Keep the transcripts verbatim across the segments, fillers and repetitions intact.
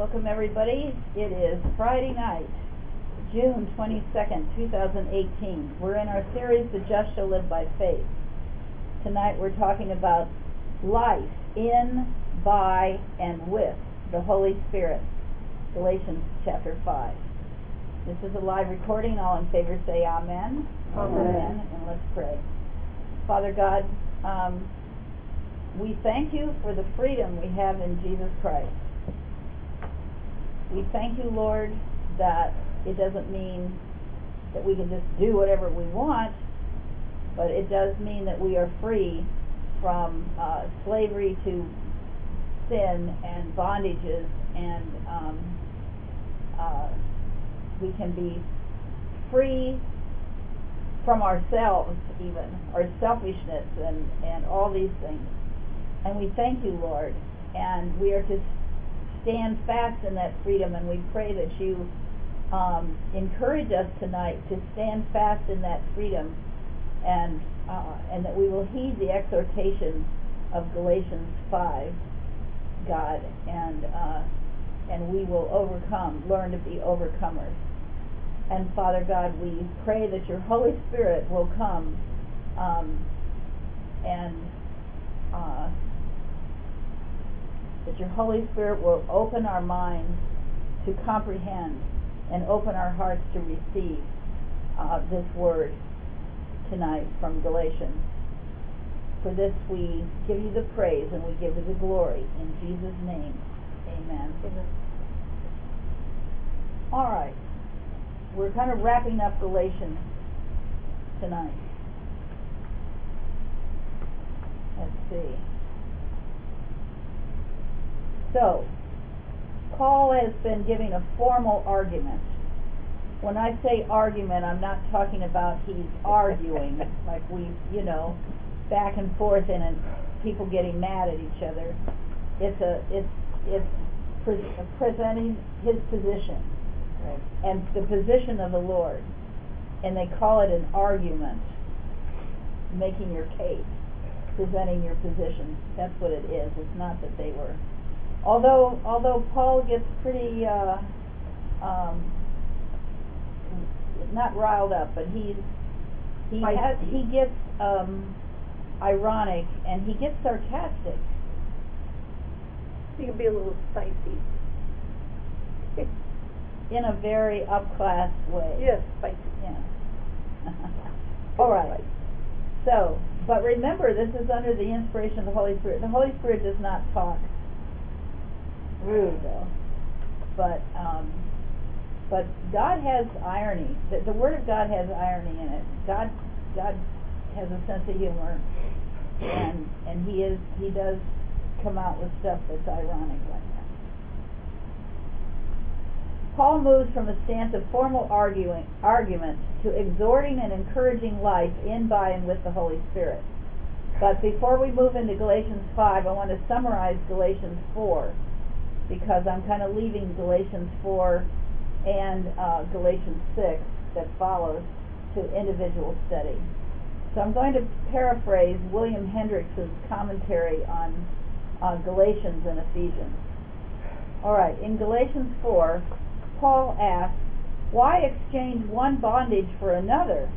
Welcome everybody. It is Friday night, June twenty-second, two thousand eighteen. We're in our series, The Just Shall Live by Faith. Tonight we're talking about life in, by, and with the Holy Spirit. Galatians chapter five. This is a live recording. All in favor say amen. Amen. Amen. And let's pray. Father God, um, we thank you for the freedom we have in Jesus Christ. We thank you, Lord, that it doesn't mean that we can just do whatever we want, but it does mean that we are free from uh, slavery to sin and bondages, and um, uh, we can be free from ourselves, even our selfishness and, and all these things. And we thank you, Lord, and we are to stand fast in that freedom, and we pray that you um, encourage us tonight to stand fast in that freedom, and uh, and that we will heed the exhortation of Galatians five, God, and uh, and we will overcome, learn to be overcomers. And Father God, we pray that your Holy Spirit will come um, and uh, that your Holy Spirit will open our minds to comprehend and open our hearts to receive uh, this word tonight from Galatians. For this we give you the praise and we give you the glory. In Jesus' name, amen. Amen. All right. We're kind of wrapping up Galatians tonight. Let's see. So, Paul has been giving a formal argument. When I say argument, I'm not talking about he's arguing, like we, you know, back and forth and, and people getting mad at each other. It's a, it's, it's pre- presenting his position. Right. And the position of the Lord, and they call it an argument, making your case, presenting your position. That's what it is. It's not that they were, although although Paul gets pretty uh, um, not riled up, but he's he has he gets um, ironic and he gets sarcastic. You can be a little spicy. In a very upclass way. Yes, spicy. Yeah. All right. So, but remember, this is under the inspiration of the Holy Spirit. The Holy Spirit does not talk rude, though. But, um, but God has irony. The, the Word of God has irony in it. God, God has a sense of humor, and and He is He does come out with stuff that's ironic like that. Paul moves from a stance of formal arguing, argument to exhorting and encouraging life in, by, and with the Holy Spirit. But before we move into Galatians five, I want to summarize Galatians four, because I'm kind of leaving Galatians four and uh, Galatians six that follows to individual study. So I'm going to paraphrase William Hendricks' commentary on uh, Galatians and Ephesians. All right, in Galatians four, Paul asks, why exchange one bondage for another?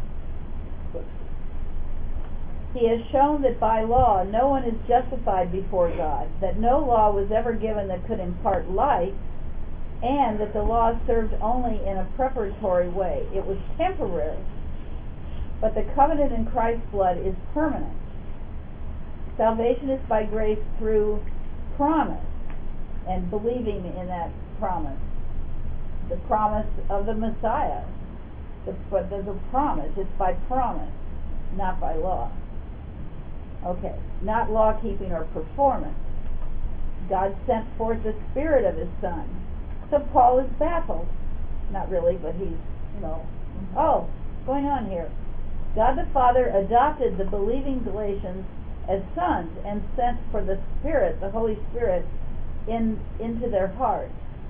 He has shown that by law no one is justified before God, that no law was ever given that could impart life, and that the law served only in a preparatory way. It was temporary, but the covenant in Christ's blood is permanent. Salvation is by grace through promise and believing in that promise. The promise of the Messiah. The, but there's a promise. It's by promise, not by law. Okay. Not law keeping or performance. God sent forth the Spirit of His Son. So Paul is baffled. Not really, but he's, you know, oh, what's going on here? God the Father adopted the believing Galatians as sons and sent for the Spirit, the Holy Spirit, in into their hearts.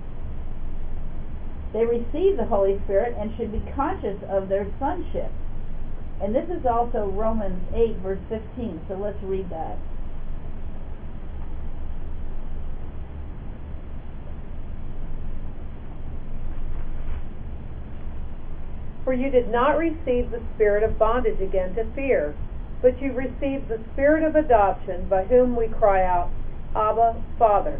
They receive the Holy Spirit and should be conscious of their sonship. And this is also Romans eight, verse fifteen. So let's read that. For you did not receive the spirit of bondage again to fear, but you received the spirit of adoption, by whom we cry out, Abba, Father.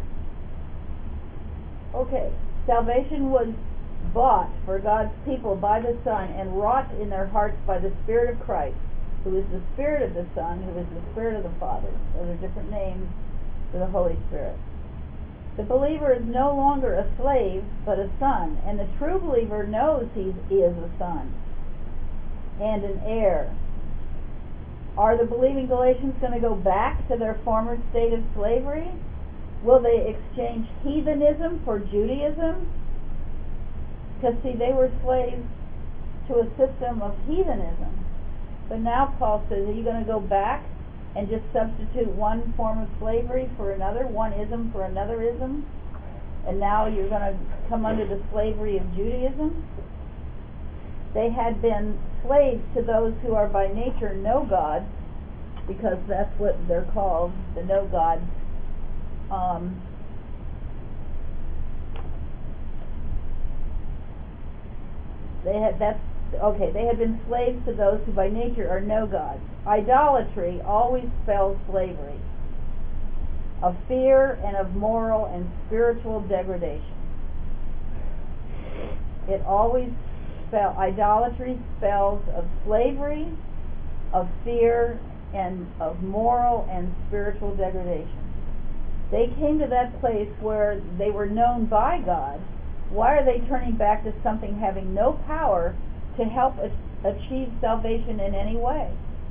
Okay, salvation was bought for God's people by the Son and wrought in their hearts by the Spirit of Christ, who is the Spirit of the Son, who is the Spirit of the Father. Those are different names for the Holy Spirit. The believer is no longer a slave, but a son, and the true believer knows he is a son and an heir. Are the believing Galatians going to go back to their former state of slavery? Will they exchange heathenism for Judaism? Because, see, they were slaves to a system of heathenism. But now Paul says, are you going to go back and just substitute one form of slavery for another, one ism for another ism? And now you're going to come under the slavery of Judaism? They had been slaves to those who are by nature no gods, because that's what they're called, the no gods. Um, they had that's okay. They had been slaves to those who by nature are no gods. Idolatry always spells slavery, of fear and of moral and spiritual degradation. It always spell idolatry spells of slavery, of fear, and of moral and spiritual degradation. They came to that place where they were known by God. Why are they turning back to something having no power to help achieve salvation in any way?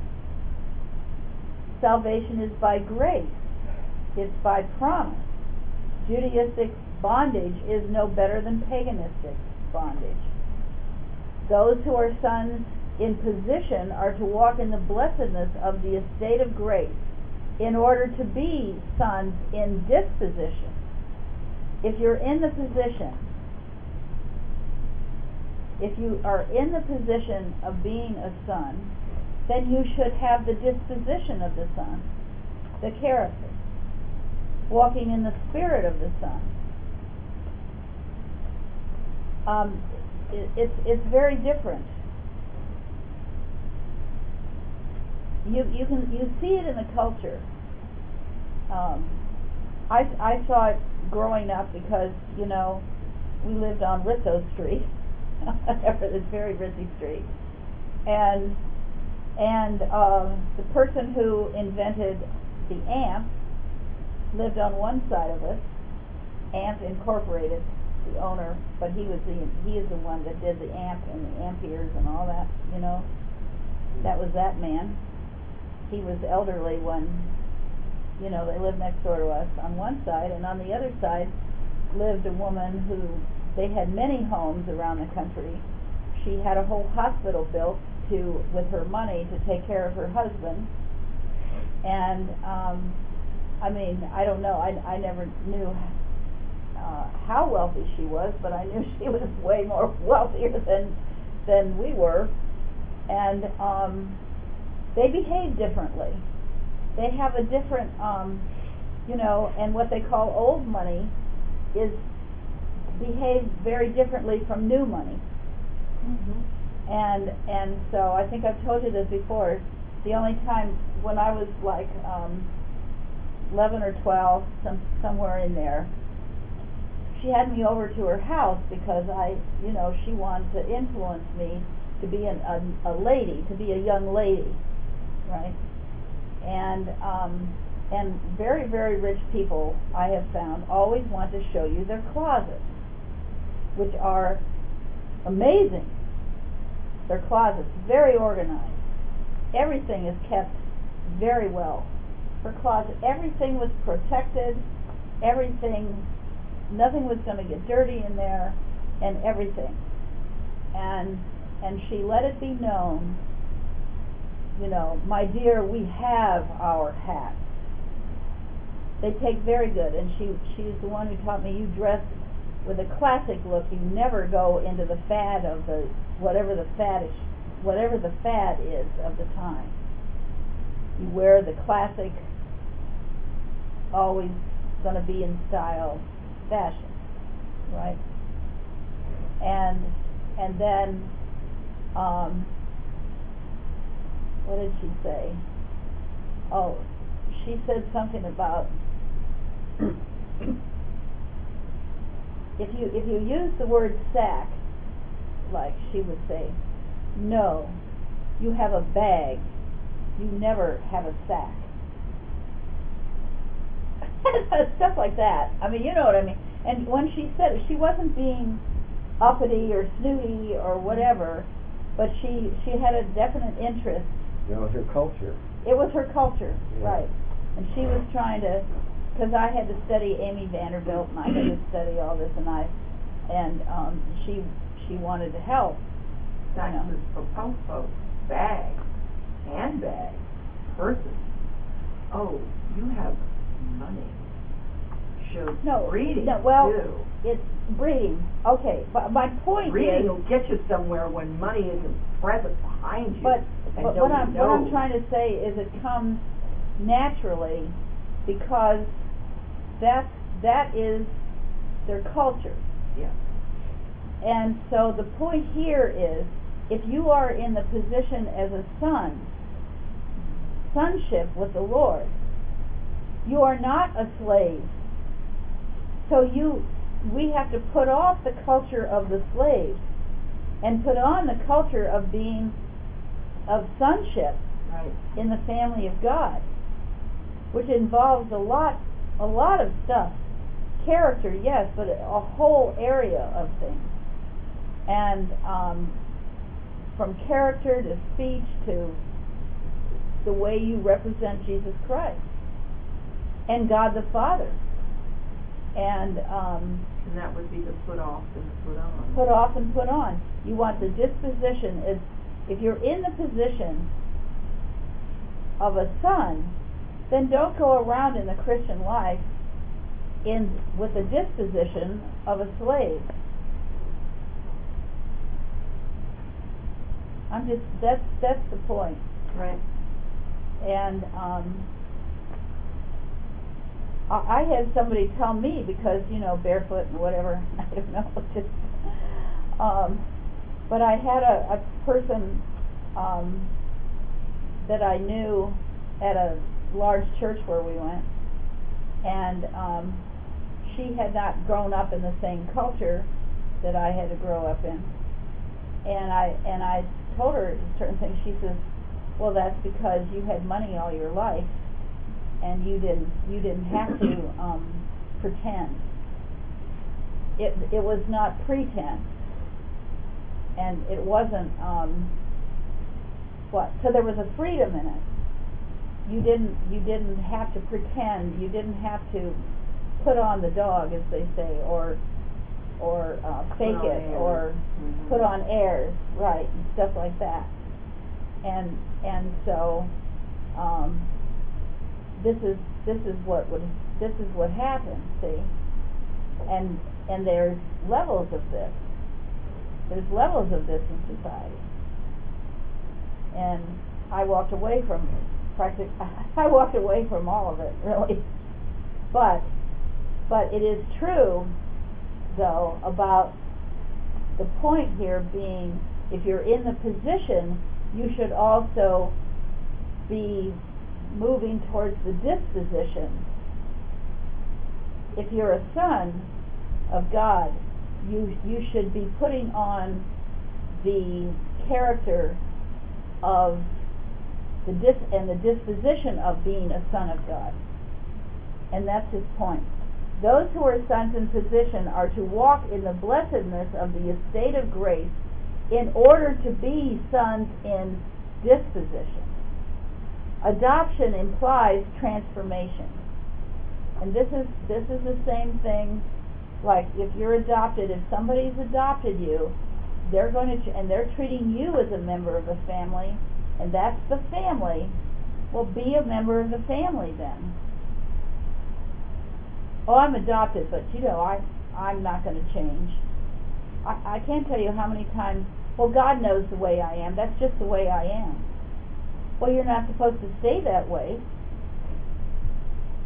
Salvation is by grace. It's by promise. Judaistic bondage is no better than paganistic bondage. Those who are sons in position are to walk in the blessedness of the estate of grace in order to be sons in disposition. If you're in the position, if you are in the position of being a son, then you should have the disposition of the son, the character, walking in the spirit of the son. Um, it, it's it's very different. You you can you see it in the culture. Um, I I saw it growing up because you know we lived on Rizzo Street, this very ritzy street, and and uh, the person who invented the amp lived on one side of us. Amp Incorporated, the owner, but he was the he is the one that did the amp and the amperes and all that. You know, that was that man. He was elderly when, you know, they lived next door to us on one side, and on the other side lived a woman who, they had many homes around the country. She had a whole hospital built to, with her money, to take care of her husband. And, um, I mean, I don't know, I, I never knew uh, how wealthy she was, but I knew she was way more wealthier than, than we were. And, um, they behave differently. They have a different, um, you know, and what they call old money is behaves very differently from new money. Mm-hmm. And and so I think I've told you this before. The only time when I was like um, eleven or twelve, some somewhere in there, she had me over to her house because I, you know, she wanted to influence me to be an, a, a lady, to be a young lady. Right, and um, and very very rich people I have found always want to show you their closets, which are amazing. Their closets very organized. Everything is kept very well. Her closet, everything was protected. Everything, nothing was going to get dirty in there, and everything. And and she let it be known. You know, my dear, we have our hats. They take very good, and she she's the one who taught me you dress with a classic look. You never go into the fad of the whatever the faddish, whatever the fad is of the time. You wear the classic, always going to be in style fashion, right? And and then um, what did she say? Oh, she said something about if you if you use the word sack, like she would say, no, you have a bag, you never have a sack. Stuff like that. I mean, you know what I mean. And when she said it, she wasn't being uppity or snooty or whatever, but she she had a definite interest. It was her culture. It was her culture, yeah. right. And she was trying to, because I had to study Amy Vanderbilt, and I had to study all this, and I, and um, she she wanted to help. That You know. was for popo, bag, handbag, purses. Oh, you have money. Shows No, breeding no, well, too. it's breeding. Okay, but my point Breeding is, will get you somewhere when money isn't present behind you. but and but what nobody I'm what I'm knows. trying to say is it comes naturally because that's that is their culture. Yeah. And so the point here is, if you are in the position as a son, sonship with the Lord, you are not a slave. So you, we have to put off the culture of the slave and put on the culture of being, of sonship Right. in the family of God, which involves a lot, a lot of stuff. Character, yes, but a whole area of things. And um, from character to speech to the way you represent Jesus Christ and God the Father. And um, And that would be the put off and the put on. put off and put on. You want the disposition. Is if you're in the position of a son, then don't go around in the Christian life in with the disposition of a slave. I'm just that's that's the point. Right. And um, I, I had somebody tell me, because you know barefoot and whatever, I don't know, just um, but I had a, a person um, that I knew at a large church where we went, and um, she had not grown up in the same culture that I had to grow up in, and I and I told her certain things. She says, "Well, that's because you had money all your life, and you didn't you didn't have to um, pretend. It it was not pretense, and it wasn't um, what. So there was a freedom in it. You didn't you didn't have to pretend. You didn't have to put on the dog, as they say, or or uh, fake Put on it, airs. or Mhm. put on airs, right, and stuff like that. And and so um, this is this is what would this is what happens. See, and and there's levels of this. There's levels of this in society, and I walked away from practic. I walked away from all of it, really. But but it is true, though, about the point here being, if you're in the position, you should also be moving towards the disposition. If you're a son of God, you you should be putting on the character of the dis and the disposition of being a son of God. And that's his point. Those who are sons in position are to walk in the blessedness of the estate of grace in order to be sons in disposition. Adoption implies transformation. And this is this is the same thing, like if you're adopted, if somebody's adopted you, they're going to, and they're treating you as a member of the family, and that's the family, well, be a member of the family then. Oh, I'm adopted, but you know, I, I'm not going to change. I, I can't tell you how many times, well, God knows the way I am. That's just the way I am. Well, you're not supposed to stay that way.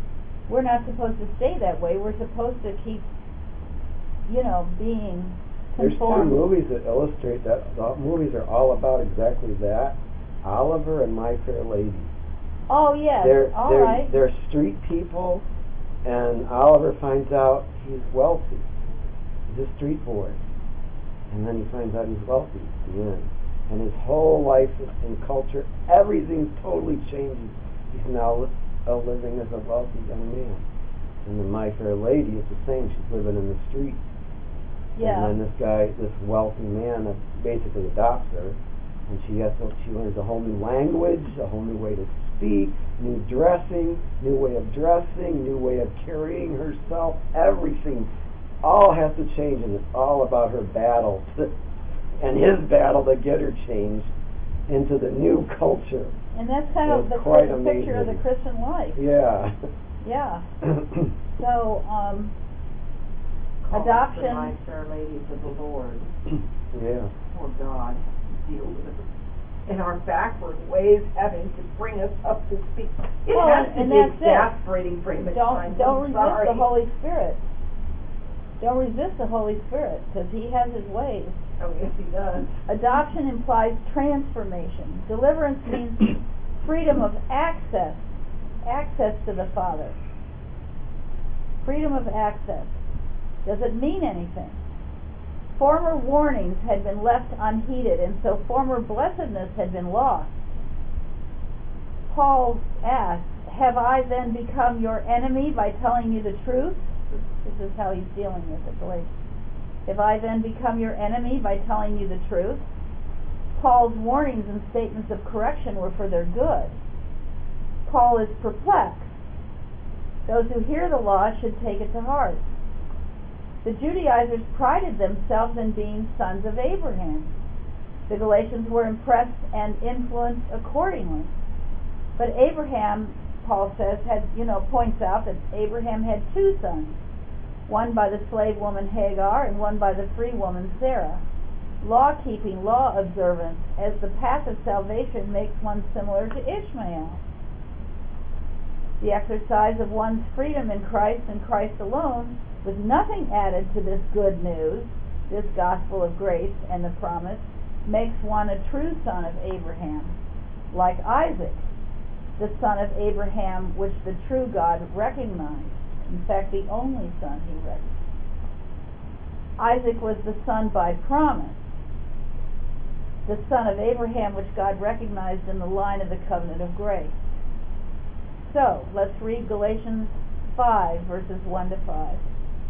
We're not supposed to stay that way. We're supposed to keep, you know, being There's two conform. movies that illustrate that. The movies are all about exactly that. Oliver and My Fair Lady. Oh yes, They're all they're right. they're street people, and Oliver finds out he's wealthy. He's a street boy, and then he finds out he's wealthy at the end, and his whole life and culture, everything's totally changing. He's now uh, living as a wealthy young man. And in My Fair Lady, it's the same. She's living in the street. Yeah. And then this guy, this wealthy man, uh, basically adopts her, and she has to, she learns a whole new language, a whole new way to speak, new dressing, new way of dressing, new way of carrying herself. Everything, all has to change, and it's all about her battle to, and his battle to get her changed into the new culture. And that's kind of It's the, quite the picture of the amazing. Christian life. Yeah. Yeah. So, um, Call adoption. the My Fair Ladies of the Lord. Yeah. For God to deal with us in our backward ways, having to bring us up to speed. It Well, has and to be that's it. exasperating for him at times. Don't don't I'm resist sorry. the Holy Spirit. Don't resist the Holy Spirit, because He has His ways. Oh, yes, he does. Adoption implies transformation. Deliverance means freedom of access, access to the Father. Freedom of access. Does it mean anything? Former warnings had been left unheeded, and so former blessedness had been lost. Paul asked, "Have I then become your enemy by telling you the truth?" This is how he's dealing with it. Galatians. Have I then become your enemy by telling you the truth? Paul's warnings and statements of correction were for their good. Paul is perplexed. Those who hear the law should take it to heart. The Judaizers prided themselves in being sons of Abraham. The Galatians were impressed and influenced accordingly. But Abraham, Paul says, had, you know, points out that Abraham had two sons, one by the slave woman Hagar and one by the free woman Sarah. Law-keeping, law observance as the path of salvation makes one similar to Ishmael. The exercise of one's freedom in Christ and Christ alone, with nothing added to this good news, this gospel of grace and the promise, makes one a true son of Abraham, like Isaac, the son of Abraham which the true God recognized. In fact, the only son he recognized. Isaac was the son by promise, the son of Abraham which God recognized in the line of the covenant of grace. So, let's read Galatians five, verses one to five.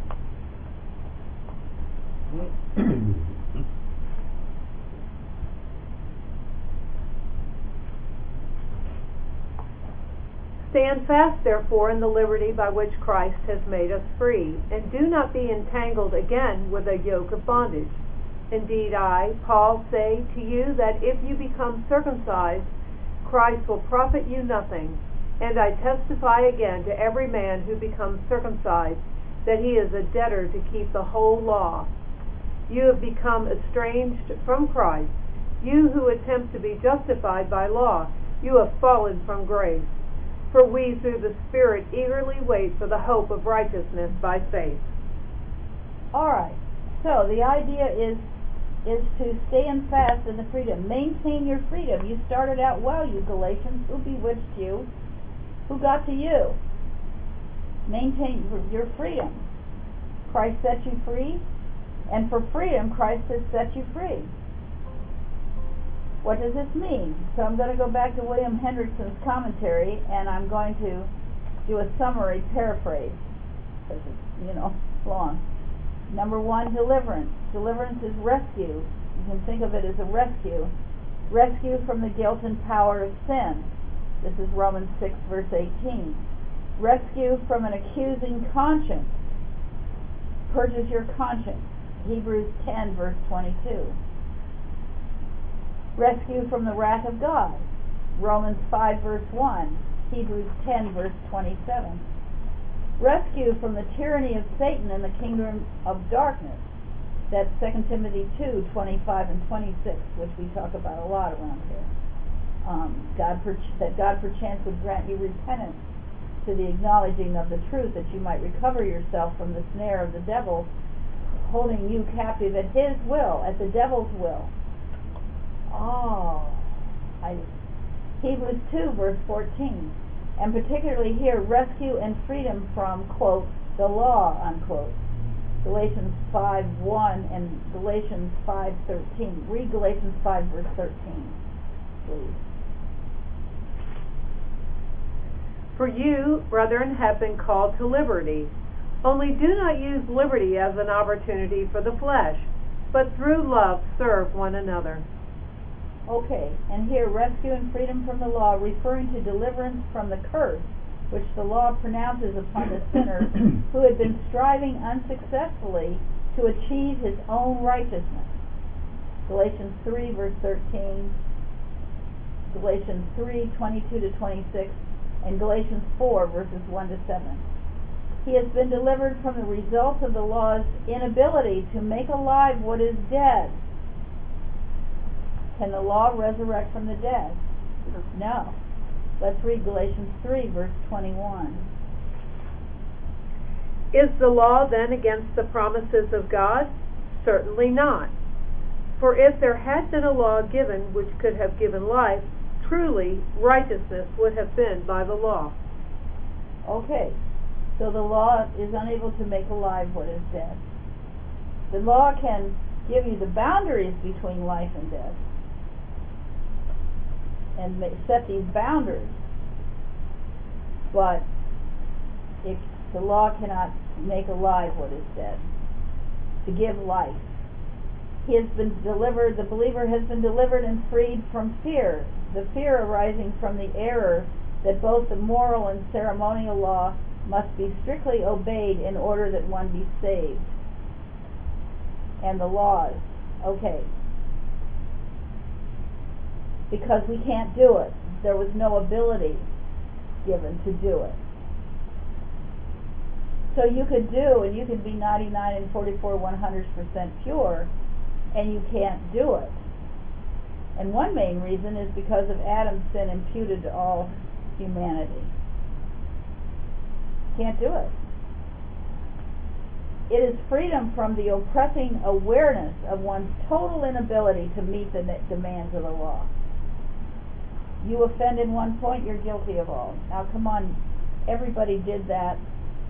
Stand fast, therefore, in the liberty by which Christ has made us free, and do not be entangled again with a yoke of bondage. Indeed, I, Paul, say to you that if you become circumcised, Christ will profit you nothing. And I testify again to every man who becomes circumcised that he is a debtor to keep the whole law. You have become estranged from Christ. You who attempt to be justified by law, you have fallen from grace. For we through the Spirit eagerly wait for the hope of righteousness by faith. All right. So the idea is is to stand fast in the freedom. Maintain your freedom. You started out well, you Galatians. Who bewitched you? Who got to you? Maintain your freedom. Christ set you free, and for freedom, Christ has set you free. What does this mean? So I'm going to go back to William Hendrickson's commentary, and I'm going to do a summary paraphrase, because it's, you know, long. Number one, deliverance. Deliverance is rescue. You can think of it as a rescue. Rescue from the guilt and power of sin. This is Romans six, verse eighteen. Rescue from an accusing conscience. Purges your conscience. Hebrews ten, verse twenty-two. Rescue from the wrath of God. Romans five, verse one. Hebrews ten, verse twenty-seven. Rescue from the tyranny of Satan and the kingdom of darkness. That's Second Timothy two, twenty-five and twenty-six, which we talk about a lot around here. Um, God per, that God perchance would grant you repentance to the acknowledging of the truth, that you might recover yourself from the snare of the devil, holding you captive at his will, at the devil's will. Oh, I, Hebrews two, verse fourteen. And particularly here, rescue and freedom from, quote, the law, unquote. Galatians five one and Galatians five thirteen. Read Galatians five, verse thirteen, please. For you, brethren, have been called to liberty. Only do not use liberty as an opportunity for the flesh, but through love serve one another. Okay, and here, rescue and freedom from the law, referring to deliverance from the curse which the law pronounces upon the sinner who had been striving unsuccessfully to achieve his own righteousness. Galatians three, verse thirteen, Galatians three, twenty-two to twenty-six, and Galatians four, verses one to seven. He has been delivered from the results of the law's inability to make alive what is dead. Can the law resurrect from the dead? No. Let's read Galatians three, verse twenty-one. Is the law then against the promises of God? Certainly not. For if there had been a law given which could have given life, truly righteousness would have been by the law. Okay, so the law is unable to make alive what is dead. The law can give you the boundaries between life and death, and set these boundaries, but if the law cannot make alive what is dead, to give life. He has been delivered, the believer has been delivered and freed from fear, the fear arising from the error that both the moral and ceremonial law must be strictly obeyed in order that one be saved. And the laws, okay, because we can't do it. There was no ability given to do it. So you could do, and you could be ninety-nine and forty-four one hundred percent pure, and you can't do it. And one main reason is because of Adam's sin imputed to all humanity. Can't do it. It is freedom from the oppressing awareness of one's total inability to meet the demands of the law. You offend in one point, you're guilty of all. Now come on, everybody did that.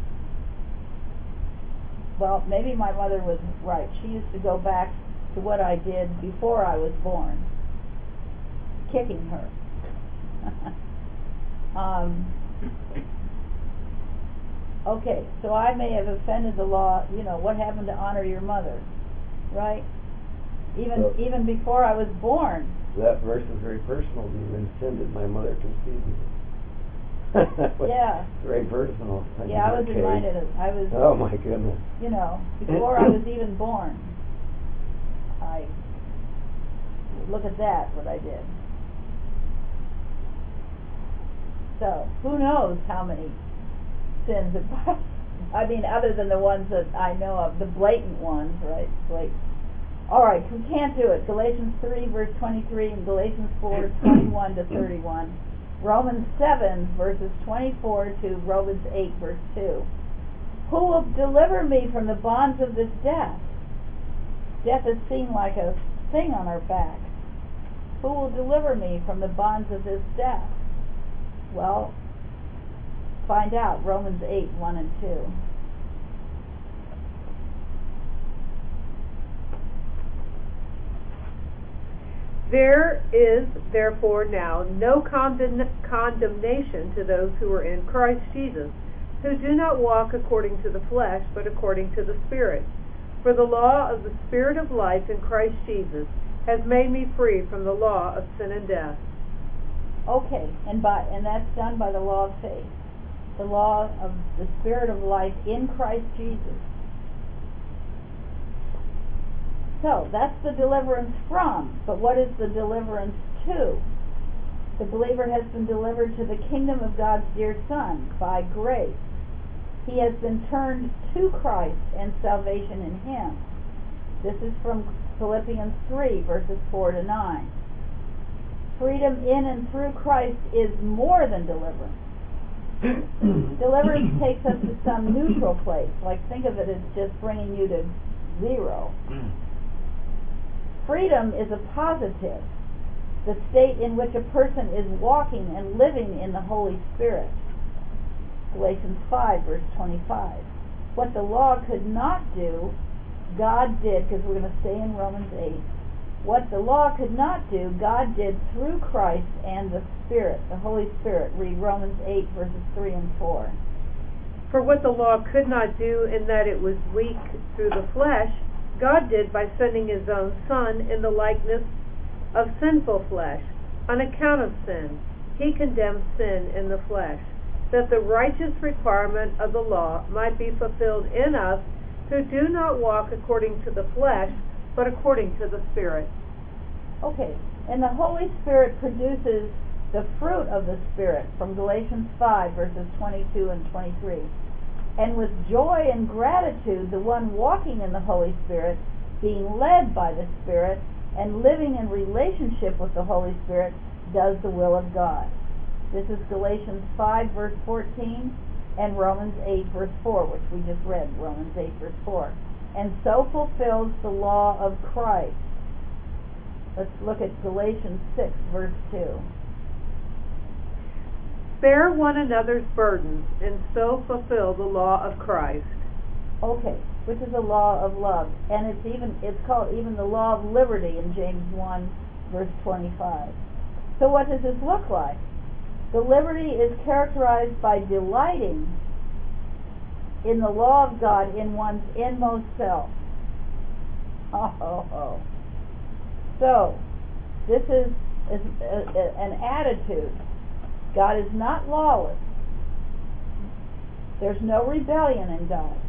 Well, maybe my mother was right. She used to go back to what I did before I was born, kicking her. um, okay, so I may have offended the law. You know, what happened to honor your mother, right? Even So, even before I was born. that verse is very personal to you. And sin did my mother conceive me. Yeah. Very personal. Yeah, I was Okay. reminded of, I was, Oh my goodness. you know, before I was even born. I, look at that, what I did. So, who knows how many sins, it, I mean, other than the ones that I know of, the blatant ones, right? Blatant. All right, we can't do it. Galatians three, verse twenty-three, and Galatians four, twenty-one to thirty-one. Romans seven, verses twenty-four to Romans eight, verse two. Who will deliver me from the bonds of this death? Death is seen like a thing on our back. Who will deliver me from the bonds of this death? Well, find out. Romans eight, one and two. There is therefore now no condemn- condemnation to those who are in Christ Jesus, who do not walk according to the flesh, but according to the Spirit. For the law of the Spirit of life in Christ Jesus has made me free from the law of sin and death. Okay, and by and that's done by the law of faith. The law of the Spirit of life in Christ Jesus. So, that's the deliverance from. But what is the deliverance to? The believer has been delivered to the kingdom of God's dear Son by grace. He has been turned to Christ and salvation in Him. This is from Philippians three, verses four to nine. Freedom in and through Christ is more than deliverance. Deliverance takes us to some neutral place. Like, think of it as just bringing you to zero. Freedom is a positive, the state in which a person is walking and living in the Holy Spirit. Galatians five, verse twenty-five. What the law could not do, God did, because we're going to stay in Romans eight. What the law could not do, God did through Christ and the Spirit, the Holy Spirit. Read Romans eight, verses three and four. For what the law could not do, in that it was weak through the flesh, God did by sending his own Son in the likeness of sinful flesh. On account of sin, he condemned sin in the flesh, that the righteous requirement of the law might be fulfilled in us who do not walk according to the flesh, but according to the Spirit. Okay, and the Holy Spirit produces the fruit of the Spirit from Galatians five, verses twenty-two and twenty-three. And with joy and gratitude, the one walking in the Holy Spirit, being led by the Spirit, and living in relationship with the Holy Spirit, does the will of God. This is Galatians five, verse fourteen, and Romans eight, verse four, which we just read, Romans eight, verse four. And so fulfills the law of Christ. Let's look at Galatians six, verse two. Bear one another's burdens, and so fulfill the law of Christ. Okay, which is a law of love, and it's even it's called even the law of liberty in James one, verse twenty-five. So what does this look like? The liberty is characterized by delighting in the law of God in one's inmost self. Oh, oh, oh. So, this is, is a, a, an attitude. God is not lawless. There's no rebellion in God.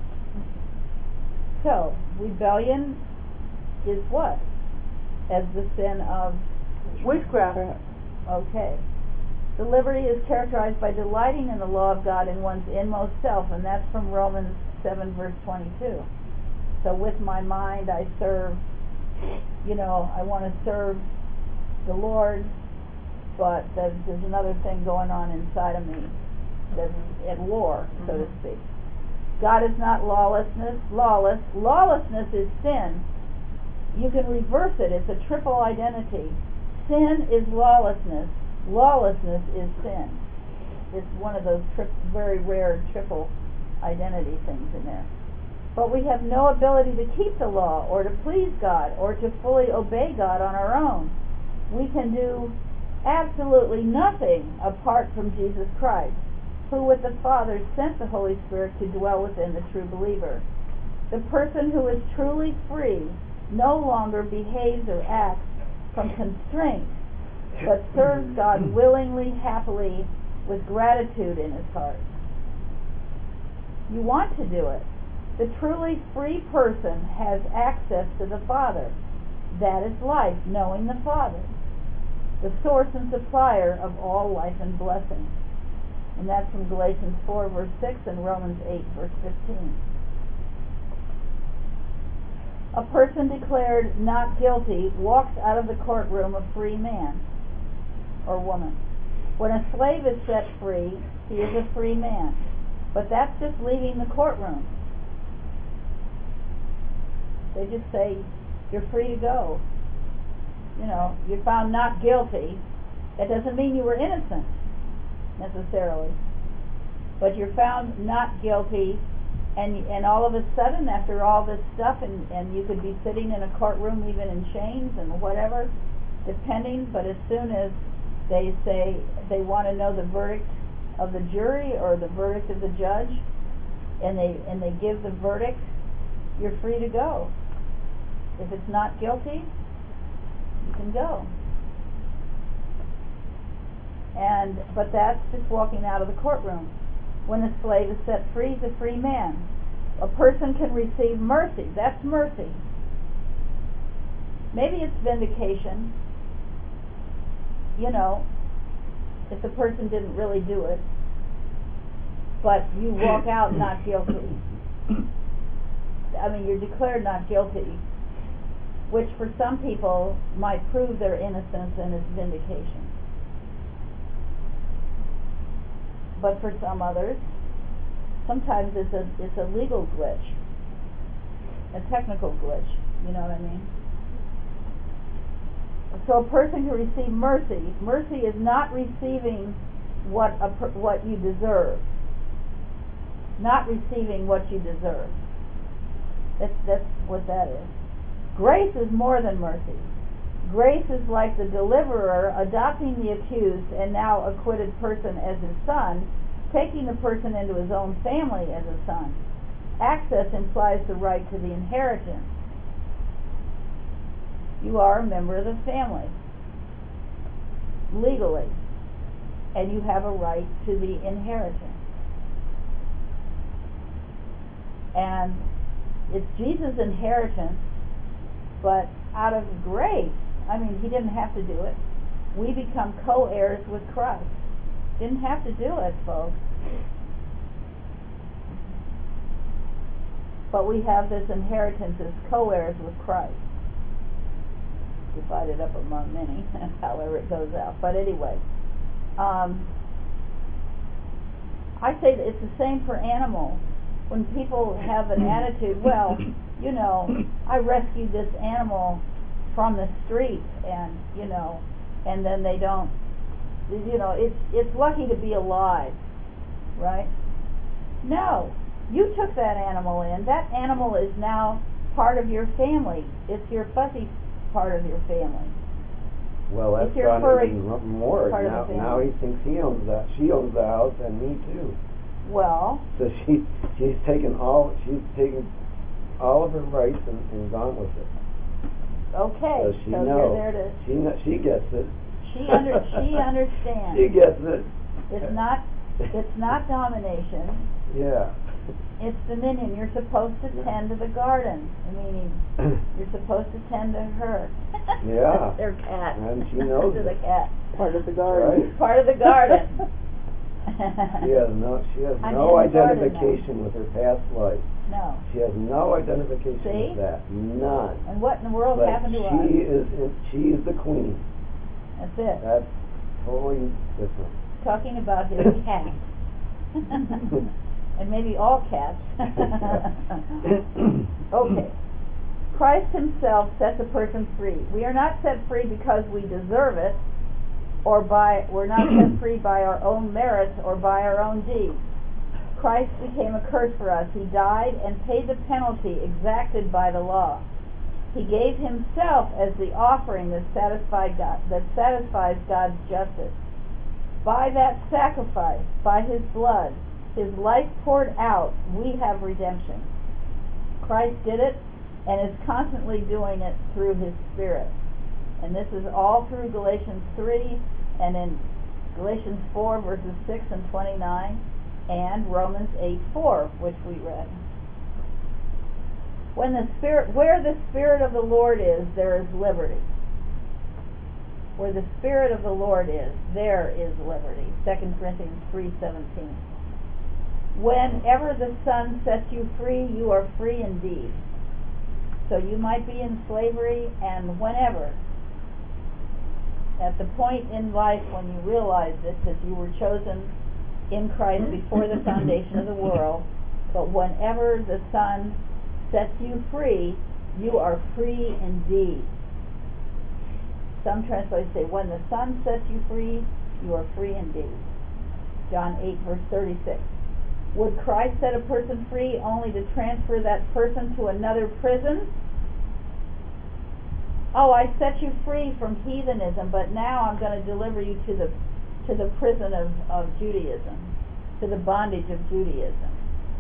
So, rebellion is what? As the sin of witchcraft. Okay. The liberty is characterized by delighting in the law of God in one's inmost self, and that's from Romans seven, verse twenty-two. So with my mind I serve, you know, I want to serve the Lord, but there's another thing going on inside of me that's at war, so to speak. God is not lawlessness, lawless. Lawlessness is sin. You can reverse it. It's a triple identity. Sin is lawlessness. Lawlessness is sin. It's one of those tri- very rare triple identity things in there. But we have no ability to keep the law or to please God or to fully obey God on our own. We can do absolutely nothing apart from Jesus Christ, who with the Father sent the Holy Spirit to dwell within the true believer. The person who is truly free no longer behaves or acts from constraint, but serves God willingly, happily, with gratitude in his heart. You want to do it. The truly free person has access to the Father. That is life, knowing the Father, the source and supplier of all life and blessing. And that's from Galatians four, verse six, and Romans eight, verse fifteen. A person declared not guilty walks out of the courtroom a free man or woman. When a slave is set free, he is a free man. But that's just leaving the courtroom. They just say, you're free to go. You know, you're found not guilty. That doesn't mean you were innocent, necessarily. But you're found not guilty, and and all of a sudden, after all this stuff, and, and you could be sitting in a courtroom even in chains and whatever, depending, but as soon as they say they want to know the verdict of the jury or the verdict of the judge, and they and they give the verdict, you're free to go. If it's not guilty, you can go. And but that's just walking out of the courtroom. When a slave is set free, he's a free man. A person can receive mercy. That's mercy. Maybe it's vindication. You know, if the person didn't really do it, but you walk out not guilty. I mean, you're declared not guilty, which for some people might prove their innocence and it's vindication. But for some others, sometimes it's a it's a legal glitch. a technical glitch. You know what I mean? So a person can receive mercy. Mercy is not receiving what a per, what you deserve. Not receiving what you deserve. That's that's what that is. Grace is more than mercy. Grace is like the deliverer adopting the accused and now acquitted person as his son, taking the person into his own family as a son. Access implies the right to the inheritance. You are a member of the family, legally, and you have a right to the inheritance. And it's Jesus' inheritance, but out of grace, I mean, he didn't have to do it. We become co-heirs with Christ. Didn't have to do it, folks. But we have this inheritance as co-heirs with Christ. Divided up among many, however it goes out. But anyway, um, I say that it's the same for animals. When people have an attitude, well, you know, I rescued this animal from the street, and you know, and then they don't, you know, it's it's lucky to be alive, right? No, you took that animal in. That animal is now part of your family. It's your fuzzy part of your family. Well, that's It's your gone furry even more. part of Now, the family. now he thinks he owns that. She owns the house, and me too. Well, So she she's taken all she's taken all of her rights and, and gone with it. okay, So she so knows. you're there to. She kn- she gets it. She under she understands. She gets it. It's not it's not domination. Yeah. It's dominion. You're supposed to tend to the garden. Meaning, you're supposed to tend to her. Yeah. Their cat. And she knows to the it. cat. Part of the garden. Right. Part of the garden. She has no she has I'm no in the garden identification with her past life. No. She has no identification See? with that. None. And what in the world But happened to she us? is in, she is the queen. That's it. That's totally different. Talking about his cat. And maybe all cats. Okay. Christ himself sets a person free. We are not set free because we deserve it, or by we're not set free by our own merits or by our own deeds. Christ became a curse for us. He died and paid the penalty exacted by the law. He gave himself as the offering that satisfied God, that satisfies God's justice. By that sacrifice, by his blood, his life poured out, we have redemption. Christ did it and is constantly doing it through his Spirit. And this is all through Galatians three and in Galatians four verses six and twenty-nine and Romans eight four, which we read. When the Spirit, where the Spirit of the Lord is, there is liberty. Where the Spirit of the Lord is, there is liberty. Second Corinthians three seventeen. Whenever the Son sets you free, you are free indeed. So you might be in slavery, and whenever, at the point in life when you realize it, because you were chosen in Christ before the foundation of the world, but whenever the Son sets you free, you are free indeed. Some translators say, when the Son sets you free, you are free indeed. John eight verse thirty-six. Would Christ set a person free only to transfer that person to another prison? Oh, I set you free from heathenism, but now I'm going to deliver you to the to the prison of, of Judaism, to the bondage of Judaism.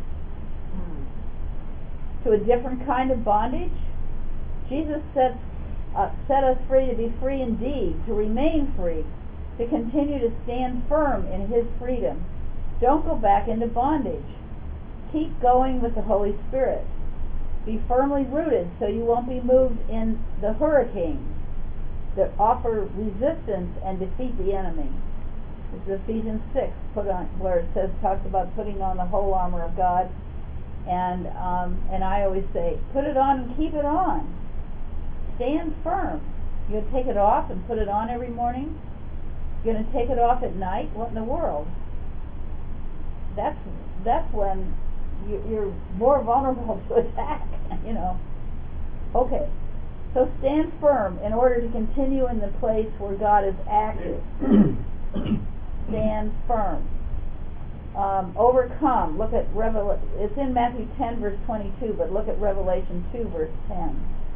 Hmm. To a different kind of bondage? Jesus set, uh, set us free to be free indeed, to remain free, to continue to stand firm in his freedom. Don't go back into bondage. Keep going with the Holy Spirit. Be firmly rooted so you won't be moved in the hurricanes that offer resistance and defeat the enemy. This is Ephesians six, put on, where it says, talks about putting on the whole armor of God. And um, and I always say, put it on and keep it on. Stand firm. You're going to take it off and put it on every morning? You're going to take it off at night? What in the world? That's that's when you- you're more vulnerable to attack, you know. Okay, so stand firm in order to continue in the place where God is active. Stand firm. Um, overcome. Look at Revel. It's in Matthew ten verse twenty-two, but look at Revelation two verse ten.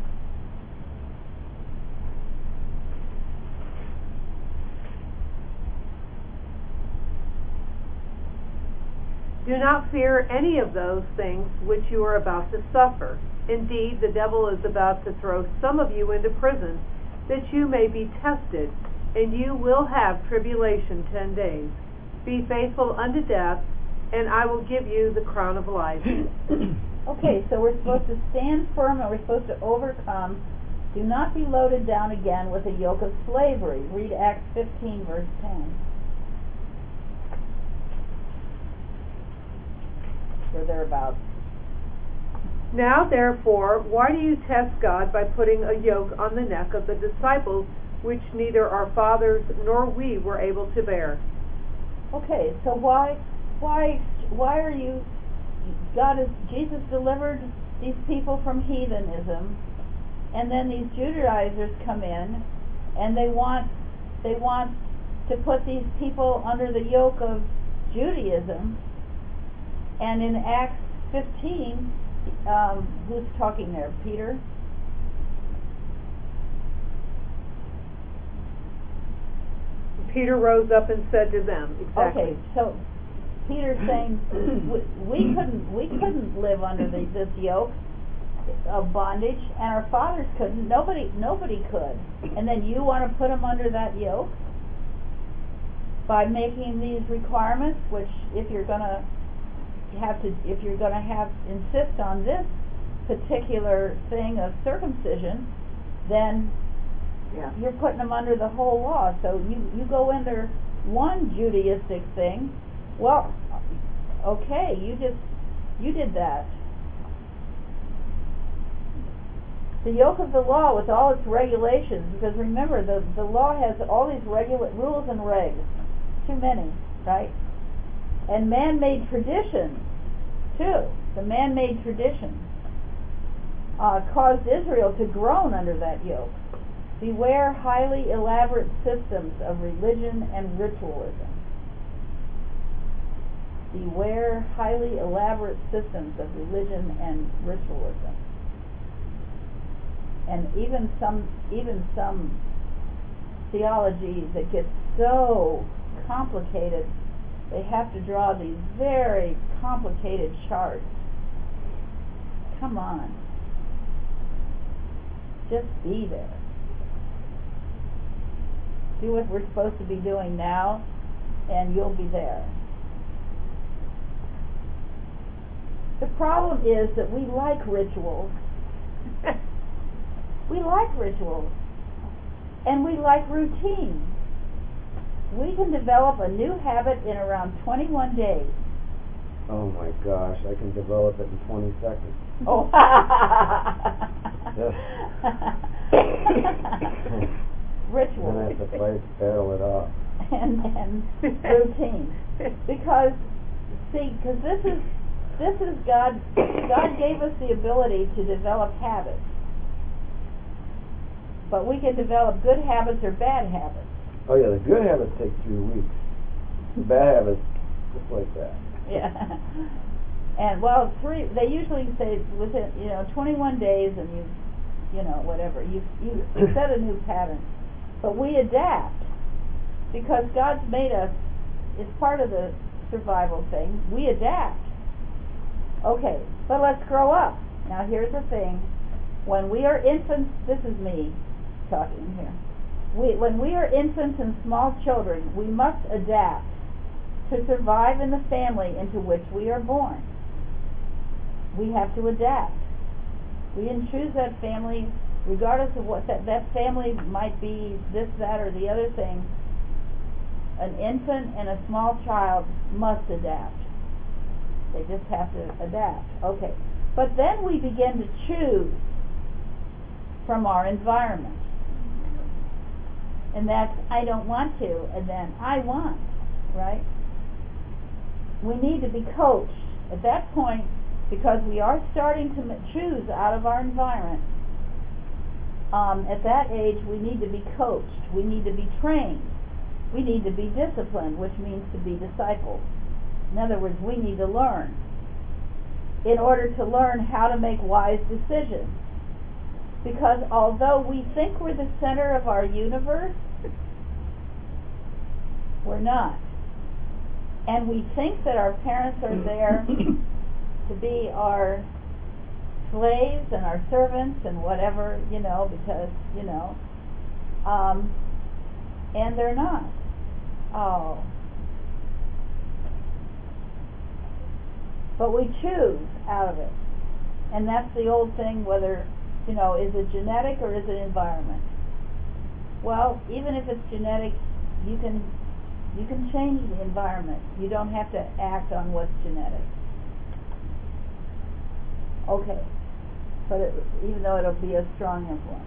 Do not fear any of those things which you are about to suffer. Indeed, the devil is about to throw some of you into prison, that you may be tested, and you will have tribulation ten days. Be faithful unto death, and I will give you the crown of life. Okay, so we're supposed to stand firm and we're supposed to overcome. Do not be loaded down again with a yoke of slavery. Read Acts fifteen verse ten. Or thereabouts. Now, therefore, why do you test God by putting a yoke on the neck of the disciples, which neither our fathers nor we were able to bear? Okay, so why, why, why are you? God is Jesus delivered these people from heathenism, and then these Judaizers come in, and they want, they want to put these people under the yoke of Judaism. And in Acts fifteen, um, who's talking there? Peter? Peter rose up and said to them, exactly. Okay, so Peter's saying we, we couldn't we couldn't live under the, this yoke of bondage, and our fathers couldn't. Nobody nobody could. And then you want to put them under that yoke by making these requirements, which if you're going to have to, if you're going to have insist on this particular thing of circumcision, then Yeah. you're putting them under the whole law. So you, you go under one Judaistic thing, well, okay, you just, you did that. The yoke of the law with all its regulations, because remember, the, the law has all these regula- rules and regs, too many, right? And man-made traditions, too. The man-made traditions uh, caused Israel to groan under that yoke. Beware highly elaborate systems of religion and ritualism. Beware highly elaborate systems of religion and ritualism. And even some, even some theology that gets so complicated, they have to draw these very complicated charts. Come on. Just be there. Do what we're supposed to be doing now, and you'll be there. The problem is that we like rituals. We like rituals. And we like routine. We can develop a new habit in around twenty-one days. Oh my gosh, I can develop it in twenty seconds. Oh. Ritual. Then I have to fight, battle it off. and and routine. Because, see, because this is this is God. God gave us the ability to develop habits, but we can develop good habits or bad habits. Oh yeah, the good habits take three weeks. The bad habits, just like that. Yeah. And well, three. They usually say within you know twenty-one days, and you, you know whatever you you set a new pattern. But we adapt because God's made us. It's part of the survival thing. We adapt. Okay, but let's grow up. Now here's the thing: when we are infants, this is me talking here. We, when we are infants and small children, we must adapt to survive in the family into which we are born. We have to adapt. We didn't choose that family, regardless of what that, that family might be, this, that, or the other thing. An infant and a small child must adapt. They just have to adapt. Okay. But then we begin to choose from our environment. And that's, I don't want to, and then I want, right? We need to be coached At that point, because we are starting to choose out of our environment, um, at that age we need to be coached, we need to be trained, we need to be disciplined, which means to be discipled. In other words, we need to learn in order to learn how to make wise decisions. Because although we think we're the center of our universe, we're not. And we think that our parents are there to be our slaves and our servants and whatever, you know, because, you know, um, and they're not. Oh. But we choose out of it. And that's the old thing, whether, you know, is it genetic or is it environment? Well, even if it's genetic, you can you can change the environment. You don't have to act on what's genetic. Okay. But it, even though it'll be a strong influence.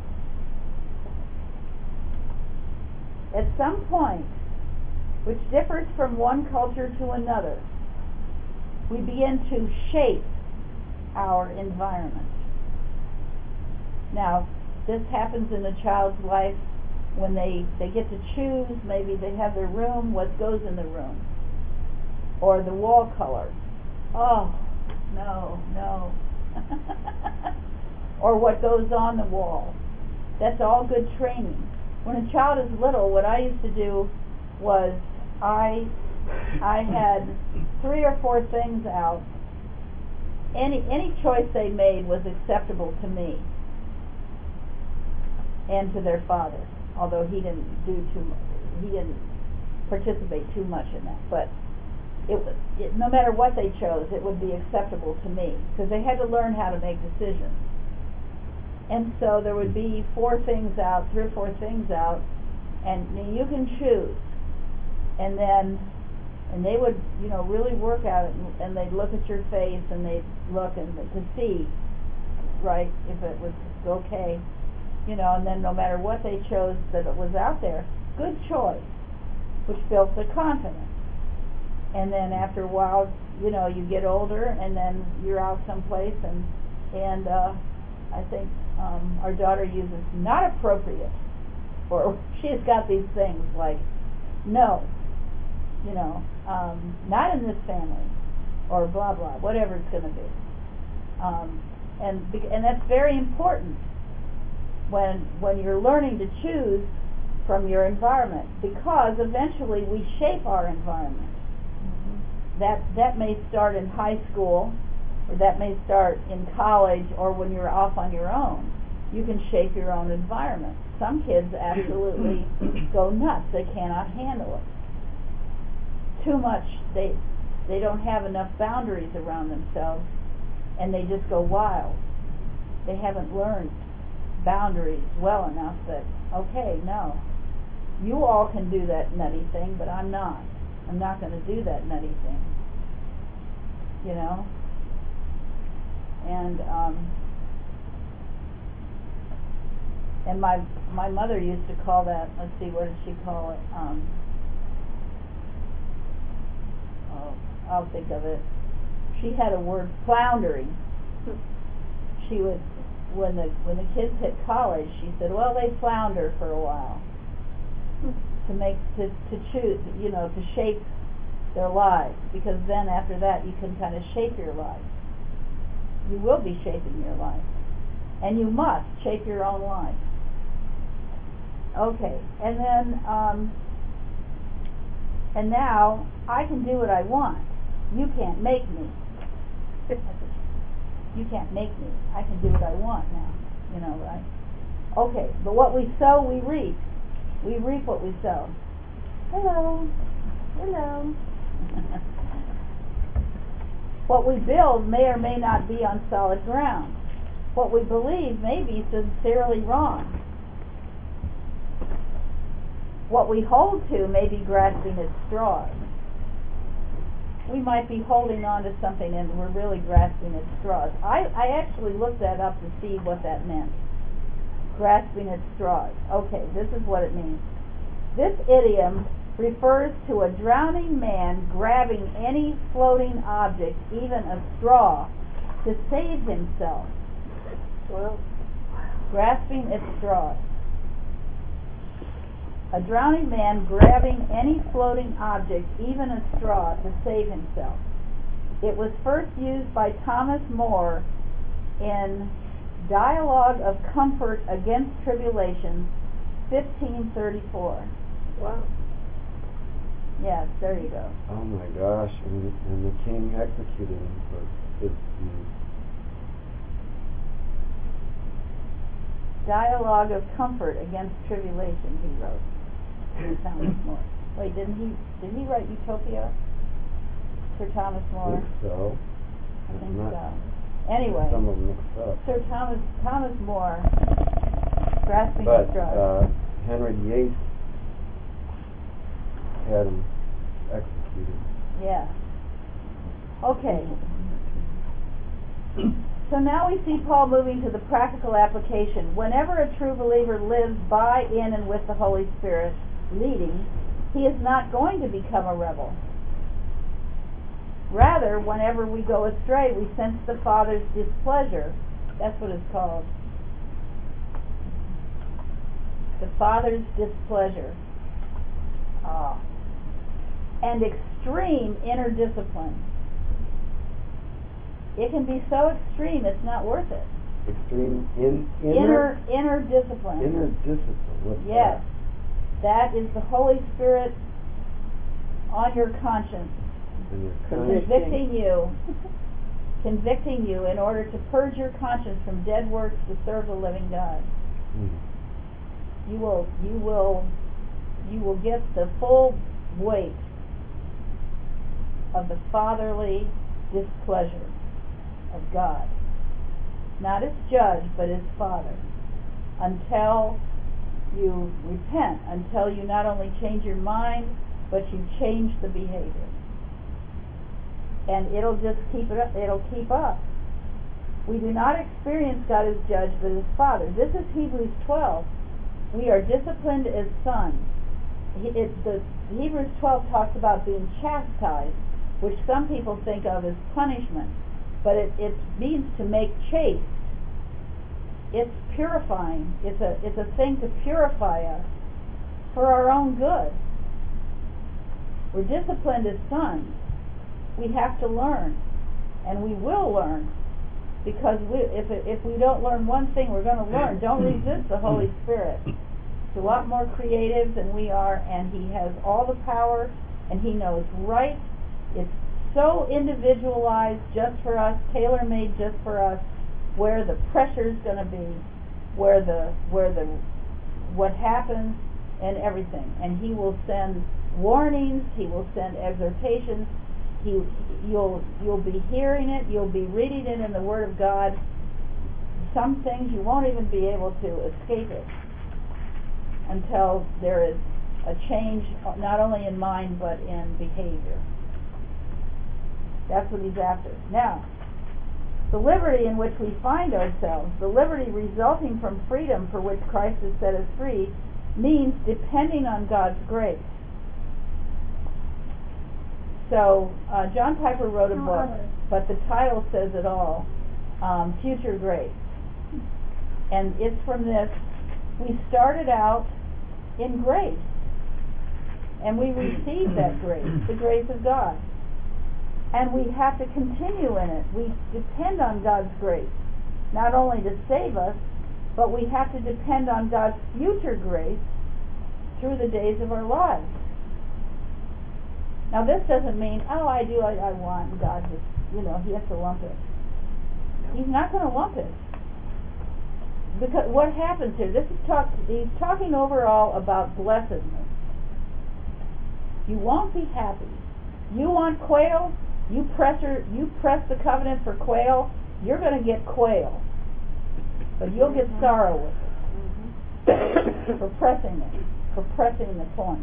At some point, which differs from one culture to another, we begin to shape our environment. Now, this happens in a child's life when they, they get to choose. Maybe they have their room, what goes in the room, or the wall color. Oh, no, no. Or what goes on the wall. That's all good training. When a child is little, what I used to do was I I had three or four things out. Any any choice they made was acceptable to me and to their father, although he didn't do too much, he didn't participate too much in that. But it was it, no matter what they chose, it would be acceptable to me because they had to learn how to make decisions. And so there would be four things out, three or four things out, and you can choose. And then, and they would, you know, really work at it, and, and they'd look at your face, and they'd look and to see, right, if it was okay, you know. And then no matter what they chose that it was out there, good choice, which built the confidence. And then after a while, you know, you get older, and then you're out someplace, and and uh, I think um, our daughter uses not appropriate, or she's got these things like no, you know, um, not in this family, or blah blah, whatever it's going to be, um, and and that's very important when when you're learning to choose from your environment, because eventually we shape our environment. That that may start in high school, or that may start in college, or when you're off on your own. You can shape your own environment. Some kids absolutely go nuts. They cannot handle it. Too much. They they don't have enough boundaries around themselves, and they just go wild. They haven't learned boundaries well enough that, okay, no, you all can do that nutty thing, but I'm not. I'm not going to do that nutty thing, you know. And um, and my my mother used to call that. Let's see, what did she call it? Um, oh, I'll think of it. She had a word, floundering. She would, when the when the kids hit college, she said, well, they flounder for a while. To make to, to choose, you know, to shape their lives, because then after that you can kind of shape your life. You will be shaping your life, and you must shape your own life. Okay, and then um, and now I can do what I want. You can't make me. You can't make me. I can do what I want now. You know, right? Okay, but what we sow, we reap. We reap what we sow. Hello. Hello. What we build may or may not be on solid ground. What we believe may be sincerely wrong. What we hold to may be grasping at straws. We might be holding on to something and we're really grasping at straws. I, I actually looked that up to see what that meant. Grasping at straws. Okay, this is what it means. This idiom refers to a drowning man grabbing any floating object, even a straw, to save himself. Well, Grasping at straws. A drowning man grabbing any floating object, even a straw, to save himself. It was first used by Thomas More in Dialogue of Comfort Against Tribulation, fifteen thirty-four. wow. Yes, there you go. Oh my gosh, and, and the king executed him for his deed. Dialogue of Comfort Against Tribulation, he wrote. Thomas More. Wait, didn't he did he write Utopia? Sir Thomas I More? think so. I think Not- so. Anyway, Some of them mixed up. Sir Thomas Thomas More, Grasping But at Straws. uh, Henry Yates had him executed. Yeah. Okay. So now we see Paul moving to the practical application. Whenever a true believer lives by, in, and with the Holy Spirit leading, he is not going to become a rebel. Rather, whenever we go astray, we sense the Father's displeasure. That's what it's called. The Father's displeasure. Ah. And extreme inner discipline. It can be so extreme it's not worth it. Extreme in, Inner inner inner discipline. inner discipline. What's Yes. That is the Holy Spirit on your conscience, that? In your conscience. convicting you, convicting you in order to purge your conscience from dead works to serve the living God. Hmm. You will, you will, you will get the full weight of the fatherly displeasure of God, not as judge, but as Father, until you repent, until you not only change your mind, but you change the behavior. And it'll just keep it up, it'll keep up. We do not experience God as judge, but as Father. This is Hebrews twelve. We are disciplined as sons. He- It, the Hebrews twelve talks about being chastised, which some people think of as punishment, but it, it means to make chaste. It's purifying. It's a it's a thing to purify us for our own good. We're disciplined as sons. We have to learn, and we will learn, because we, if it, if we don't learn one thing, we're going to learn. Don't resist the Holy Spirit. He's a lot more creative than we are, and He has all the power, and He knows right. It's so individualized just for us, tailor-made just for us, where the pressure's going to be, where the where the what happens, and everything. And He will send warnings. He will send exhortations. He you'll you'll be hearing it. You'll be reading it in the Word of God. Some things you won't even be able to escape it until there is a change, not only in mind but in behavior. That's what He's after. Now, the liberty in which we find ourselves, the liberty resulting from freedom for which Christ has set us free, means depending on God's grace. So, uh, John Piper wrote a book, but the title says it all, um, Future Grace. And it's from this: we started out in grace, and we received that grace, the grace of God. And we have to continue in it. We depend on God's grace, not only to save us, but we have to depend on God's future grace through the days of our lives. Now, this doesn't mean, oh, I do, I, I want, and God just, you know, He has to lump it. He's not going to lump it. Because what happens here, this is talk, he's talking overall about blessedness. You won't be happy. You want quail? You press her, you press the covenant for quail, you're going to get quail. But you'll get sorrow with it. Mm-hmm. for pressing it, for pressing the point.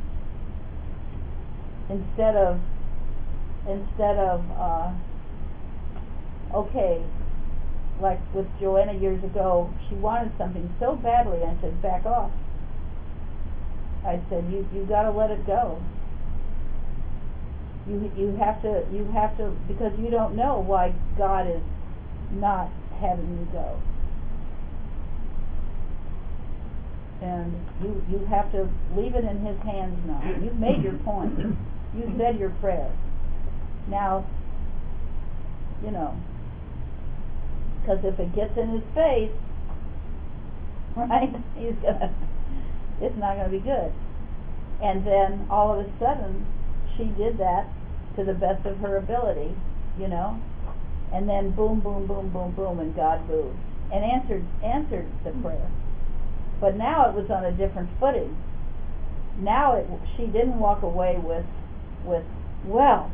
Instead of, instead of, uh, okay, like with Joanna years ago, she wanted something so badly, I said, back off. I said, you you got to let it go. You you have to you have to because you don't know why God is not having you go, and you you have to leave it in His hands now. You've made your point. You said your prayer. Now, you know, because if it gets in His face, right, He's gonna. It's not going to be good. And then all of a sudden, she did that to the best of her ability, you know, and then boom, boom, boom, boom, boom, and God moved and answered answered the prayer. But now it was on a different footing. Now it, she didn't walk away with with well,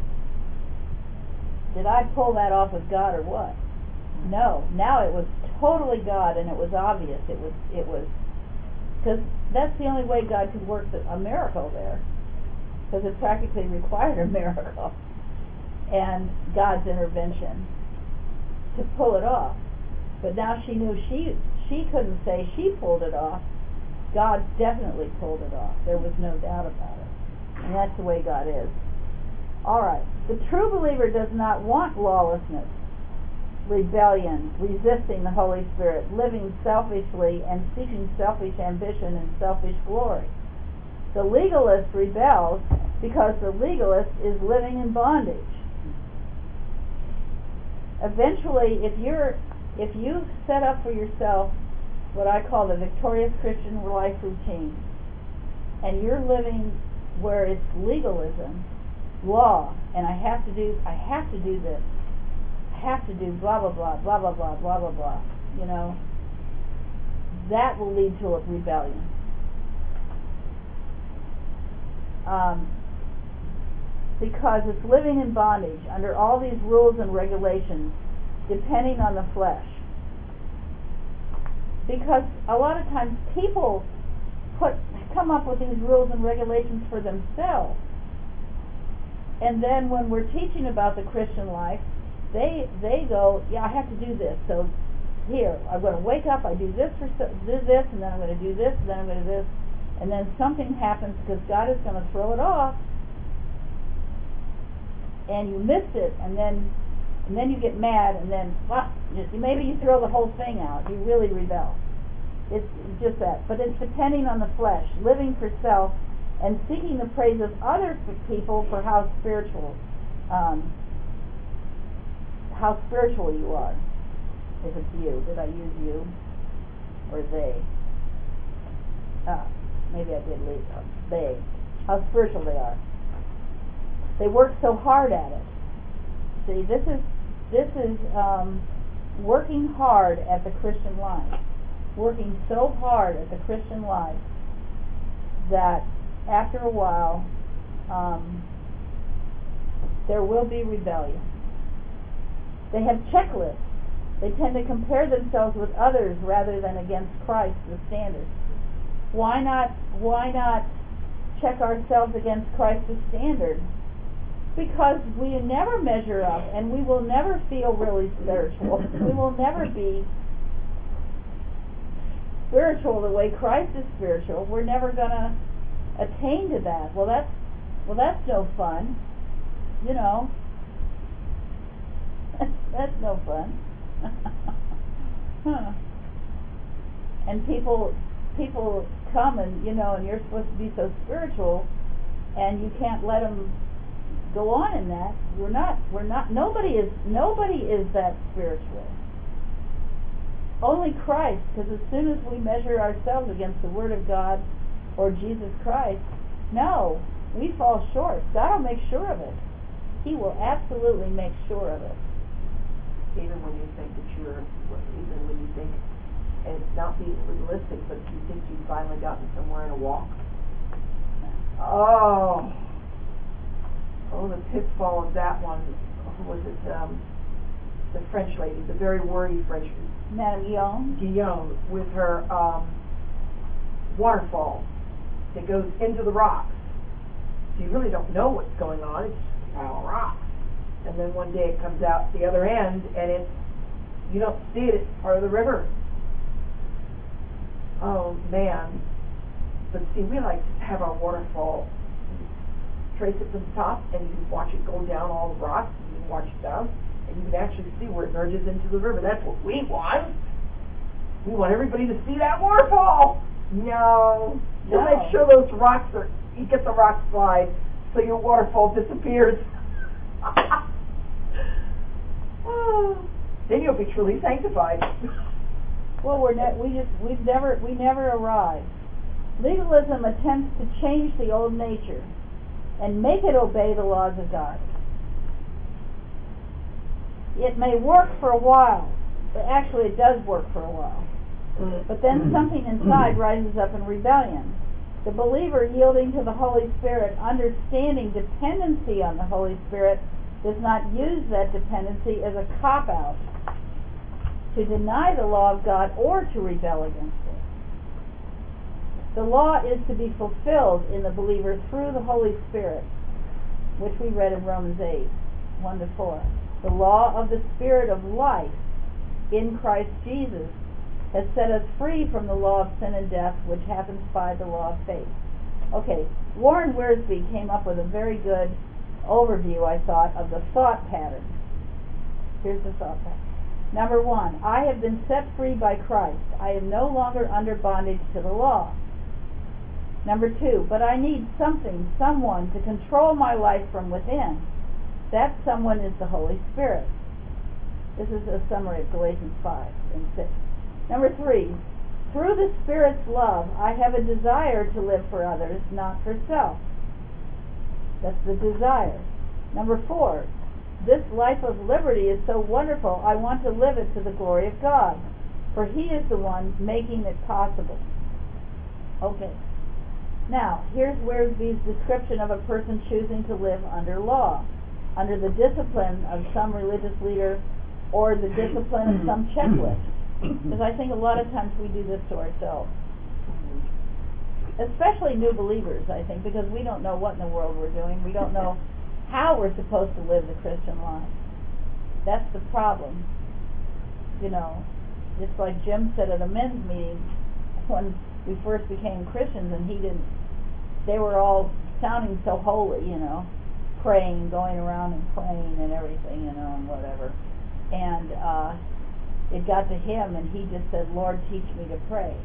did I pull that off with God or what? No. Now it was totally God, and it was obvious. It was it was. Because that's the only way God could work the, a miracle there. Because it practically required a miracle. And God's intervention to pull it off. But now she knew she she couldn't say she pulled it off. God definitely pulled it off. There was no doubt about it. And that's the way God is. Alright. The true believer does not want lawlessness, rebellion, resisting the Holy Spirit, living selfishly and seeking selfish ambition and selfish glory. The legalist rebels because the legalist is living in bondage. Eventually, if you're if you set up for yourself what I call the victorious Christian life routine, and you're living where it's legalism, law, and I have to do I have to do this. have to do blah blah blah blah blah blah blah blah blah, you know, that will lead to a rebellion. Um, because it's living in bondage under all these rules and regulations, depending on the flesh. Because a lot of times people put come up with these rules and regulations for themselves, and then when we're teaching about the Christian life, They they go, yeah, I have to do this. So here, I'm going to wake up. I do this for so, do this, and then I'm going to do this, and then I'm going to do this, and then something happens because God is going to throw it off, and you missed it, and then and then you get mad, and then well, just, maybe you throw the whole thing out. You really rebel. It's just that, but it's depending on the flesh, living for self, and seeking the praise of other people for how spiritual. Um, how spiritual you are. If it's you. Did I use you? Or they? Ah, maybe I did leave they. How spiritual they are. They work so hard at it. See, this is this is um, working hard at the Christian life. Working so hard at the Christian life that after a while um, there will be rebellion. They have checklists. They tend to compare themselves with others rather than against Christ, the standard. Why not? Why not check ourselves against Christ, the standard? Because we never measure up, and we will never feel really spiritual. We will never be spiritual the way Christ is spiritual. We're never going to attain to that. Well, that's well, that's no fun, you know. That's no fun. Huh. And people people come and, you know, and you're supposed to be so spiritual, and you can't let them go on in that. We're not, we're not, nobody is, nobody is that spiritual. Only Christ, because as soon as we measure ourselves against the Word of God or Jesus Christ, no, we fall short. God will make sure of it. He will absolutely make sure of it. Even when you think that you're, even when you think, and it's not being legalistic, but you think you've finally gotten somewhere in a walk. Oh, oh, the pitfall of that one. Who was it? Um, the French lady, the very wordy French lady. Madame Guillaume? Guillaume, with her um, waterfall that goes into the rocks. So you really don't know what's going on. It's just a pile of rocks. And then one day it comes out the other end, and it's, you don't see it, it's part of the river. Oh, man. But see, we like to have our waterfall, trace it from the top, and you can watch it go down all the rocks, and you can watch it down, and you can actually see where it merges into the river. That's what we want. We want everybody to see that waterfall. No. You No. make sure those rocks are, you get the rock slide so your waterfall disappears. Oh, then you'll be truly sanctified. Well, we're ne- we just we've never we never arrive. Legalism attempts to change the old nature and make it obey the laws of God. It may work for a while, but actually it does work for a while. But then something inside rises up in rebellion. The believer yielding to the Holy Spirit, understanding dependency on the Holy Spirit, does not use that dependency as a cop-out to deny the law of God or to rebel against it. The law is to be fulfilled in the believer through the Holy Spirit, which we read in Romans eight, one to four. The law of the Spirit of life in Christ Jesus has set us free from the law of sin and death, which happens by the law of faith. Okay, Warren Wiersbe came up with a very good overview, I thought, of the thought pattern. Here's the thought pattern. Number one, I have been set free by Christ. I am no longer under bondage to the law. Number two, but I need something, someone to control my life from within. That someone is the Holy Spirit. This is a summary of Galatians five and six. Number three, through the Spirit's love, I have a desire to live for others, not for self. That's the desire. Number four, this life of liberty is so wonderful, I want to live it to the glory of God, for He is the one making it possible. Okay. Now, here's Wiersbe's description of a person choosing to live under law, under the discipline of some religious leader or the discipline of some checklist. Because I think a lot of times we do this to ourselves. Especially new believers, I think, because we don't know what in the world we're doing. We don't know how we're supposed to live the Christian life. That's the problem. You know, just like Jim said at a men's meeting when we first became Christians, and he didn't, they were all sounding so holy, you know, praying, going around and praying and everything, you know, and whatever. And uh, it got to him, and he just said, Lord, teach me to pray.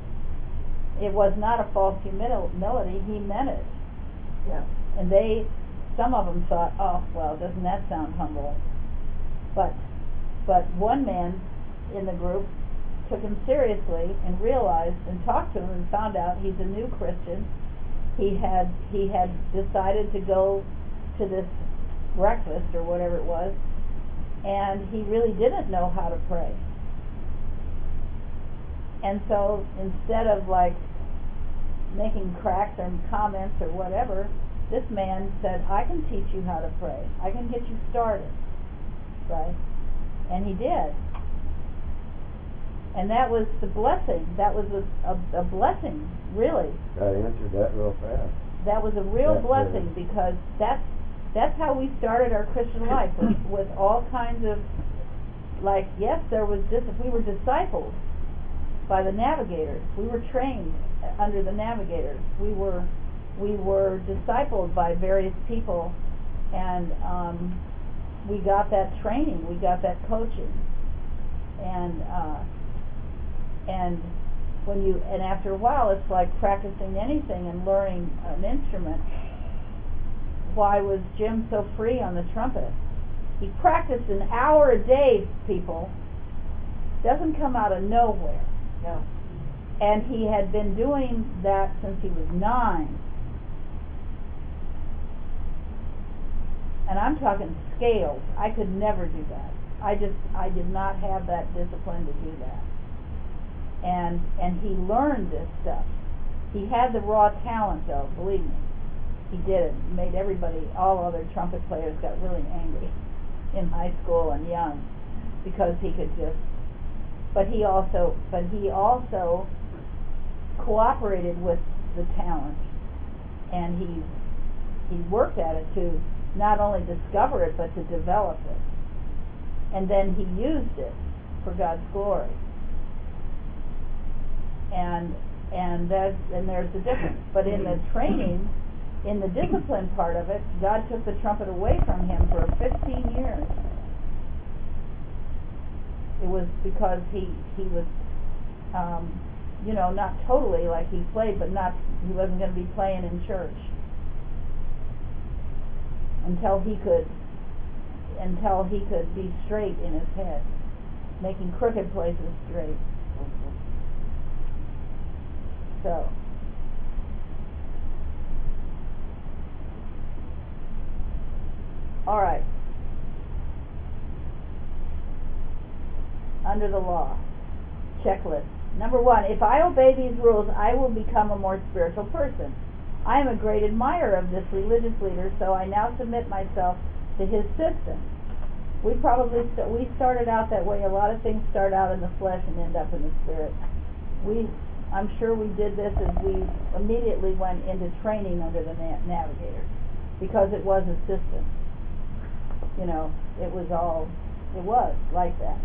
It was not a false humility. He meant it. Yeah. And they, some of them thought, oh, well, doesn't that sound humble? But, but one man in the group took him seriously and realized and talked to him and found out he's a new Christian. He had he had decided to go to this breakfast or whatever it was, and he really didn't know how to pray. And so instead of like making cracks or comments or whatever, this man said, I can teach you how to pray. I can get you started. Right? And he did. And that was the blessing. That was a, a, a blessing, really. God answered that real fast. That was a real That's blessing it. because that's that's how we started our Christian life with, with all kinds of, like, yes, there was dis- we were discipled by the navigators. We were trained under the navigators. We were we were discipled by various people, and um, we got that training. We got that coaching, and uh, and when you and after a while, it's like practicing anything and learning an instrument. Why was Jim so free on the trumpet? He practiced an hour a day, people. Doesn't come out of nowhere. Yeah. And he had been doing that since he was nine. And I'm talking scales. I could never do that. I just, I did not have that discipline to do that. And and he learned this stuff. He had the raw talent, though, believe me. He did it. He made everybody, all other trumpet players got really angry in high school and young because he could just, but he also, but he also cooperated with the talent, and he he worked at it to not only discover it but to develop it, and then he used it for God's glory. And And that's, and there's the difference. But in the training, in the discipline part of it, God took the trumpet away from him for fifteen years. It was because he he was, um, you know, not totally like he played, but not he wasn't going to be playing in church until he could until he could be straight in his head, making crooked places straight. So, all right. Under the law, checklist. Number one, if I obey these rules, I will become a more spiritual person. I am a great admirer of this religious leader, so I now submit myself to his system. We probably st- we started out that way. A lot of things start out in the flesh and end up in the spirit. We, I'm sure we did this as we immediately went into training under the na- navigator, because it was a system. You know, it was all, it was like that.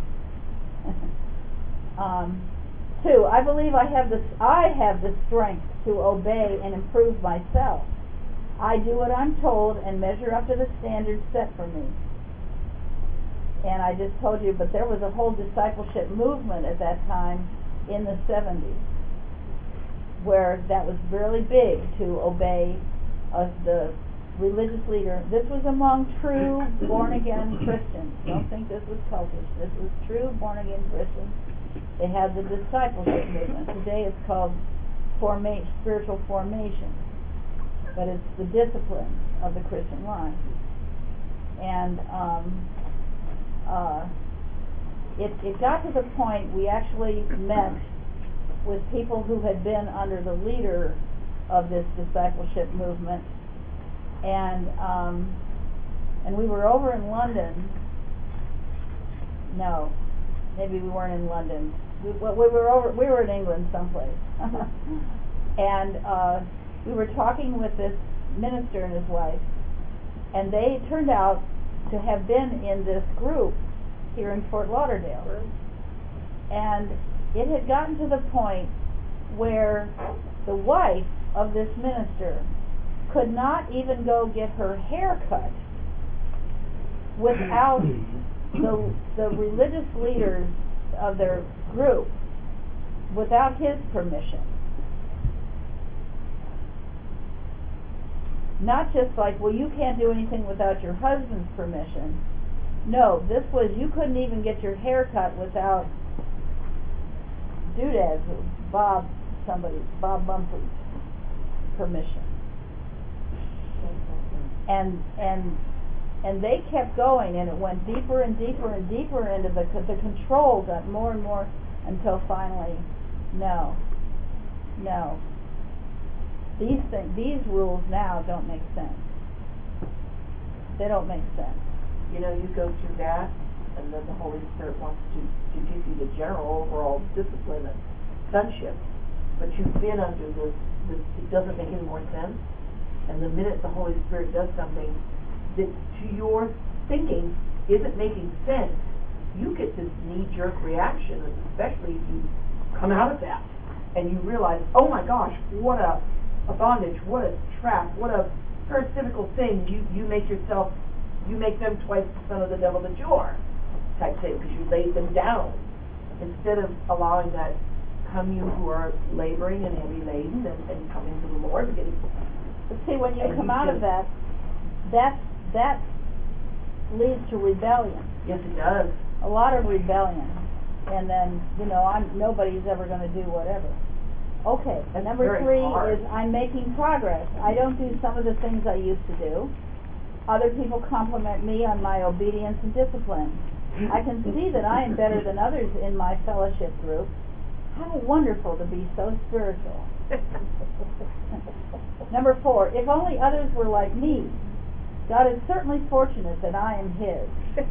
um, two, I believe I have the I have the strength to obey and improve myself. I do what I'm told and measure up to the standards set for me. And I just told you, but there was a whole discipleship movement at that time in the seventies, where that was really big to obey uh, the religious leader. This was among true born-again Christians. Don't think this was cultish. This was true born-again Christians. They had the discipleship movement. Today it's called forma- spiritual formation, but it's the discipline of the Christian life. And um, uh, it, it got to the point we actually met with people who had been under the leader of this discipleship movement. And um, and we were over in London. No, maybe we weren't in London. We, well, we were over. We were in England someplace. And uh, we were talking with this minister and his wife, and they turned out to have been in this group here in Fort Lauderdale. And it had gotten to the point where the wife of this minister could not even go get her hair cut without the the religious leaders of their group, without his permission. Not just like, well, you can't do anything without your husband's permission. No, this was, you couldn't even get your hair cut without Doodad's, Bob, somebody, Bob Bumfrey's permission. And and and they kept going, and it went deeper and deeper and deeper into the the control got more and more until finally, no, no. These things, these rules now don't make sense. They don't make sense. You know, you go through that, and then the Holy Spirit wants to, to give you the general overall discipline and sonship, but you've been under this, this, it doesn't make any more sense, and the minute the Holy Spirit does something that to your thinking isn't making sense, you get this knee-jerk reaction, especially if you come out of that, and you realize, oh my gosh, what a, a bondage, what a trap, what a parasitical thing, you, you make yourself, you make them twice the son of the devil that you are, type thing, because you laid them down, instead of allowing that, come you who are laboring and heavy laden, and, and coming to the Lord, and getting, but see, when you come out of that, that that leads to rebellion. Yes, it does. A lot of rebellion, and then you know, I'm nobody's ever going to do whatever. Okay, That's number very three hard. is I'm making progress. I don't do some of the things I used to do. Other people compliment me on my obedience and discipline. I can see that I am better than others in my fellowship group. How wonderful to be so spiritual. Number four, if only others were like me. God is certainly fortunate that I am His.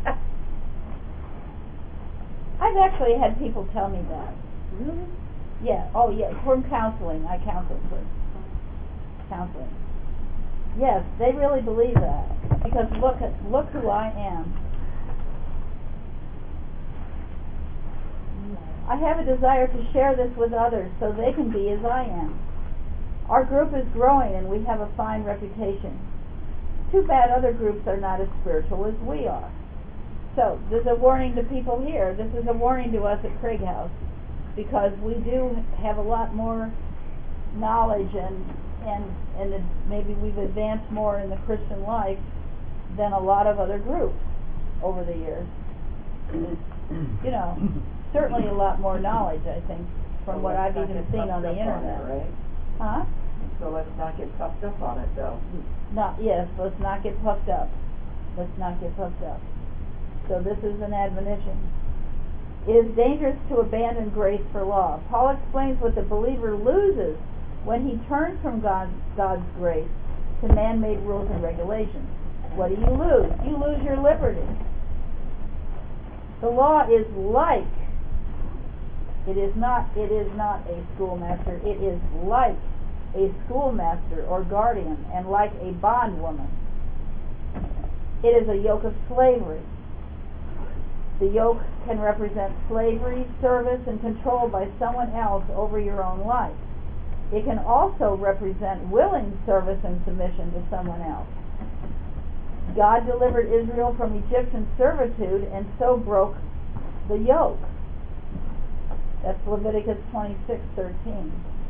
I've actually had people tell me that. Really? Yeah. Oh, yeah. From counseling, I counsel for counseling. Yes, they really believe that, because look at look who I am. I have a desire to share this with others so they can be as I am. Our group is growing and we have a fine reputation. Too bad other groups are not as spiritual as we are. So, there's a warning to people here. This is a warning to us at Craig House, because we do have a lot more knowledge and and and it, maybe we've advanced more in the Christian life than a lot of other groups over the years. You know, certainly a lot more knowledge, I think, from So what let's I've not even get seen on puffed the up internet. it, right? Huh? So let's not get puffed up on it, though. Not yes. Let's not get puffed up. Let's not get puffed up. So this is an admonition. It is dangerous to abandon grace for law. Paul explains what the believer loses when he turns from God, God's grace to man-made rules and regulations. What do you lose? You lose your liberty. The law is like, it is not, it is not a schoolmaster, it is like a schoolmaster or guardian, and like a bondwoman. It is a yoke of slavery. The yoke can represent slavery, service, and control by someone else over your own life. It can also represent willing service and submission to someone else. God delivered Israel from Egyptian servitude and so broke the yoke. That's Leviticus twenty-six thirteen.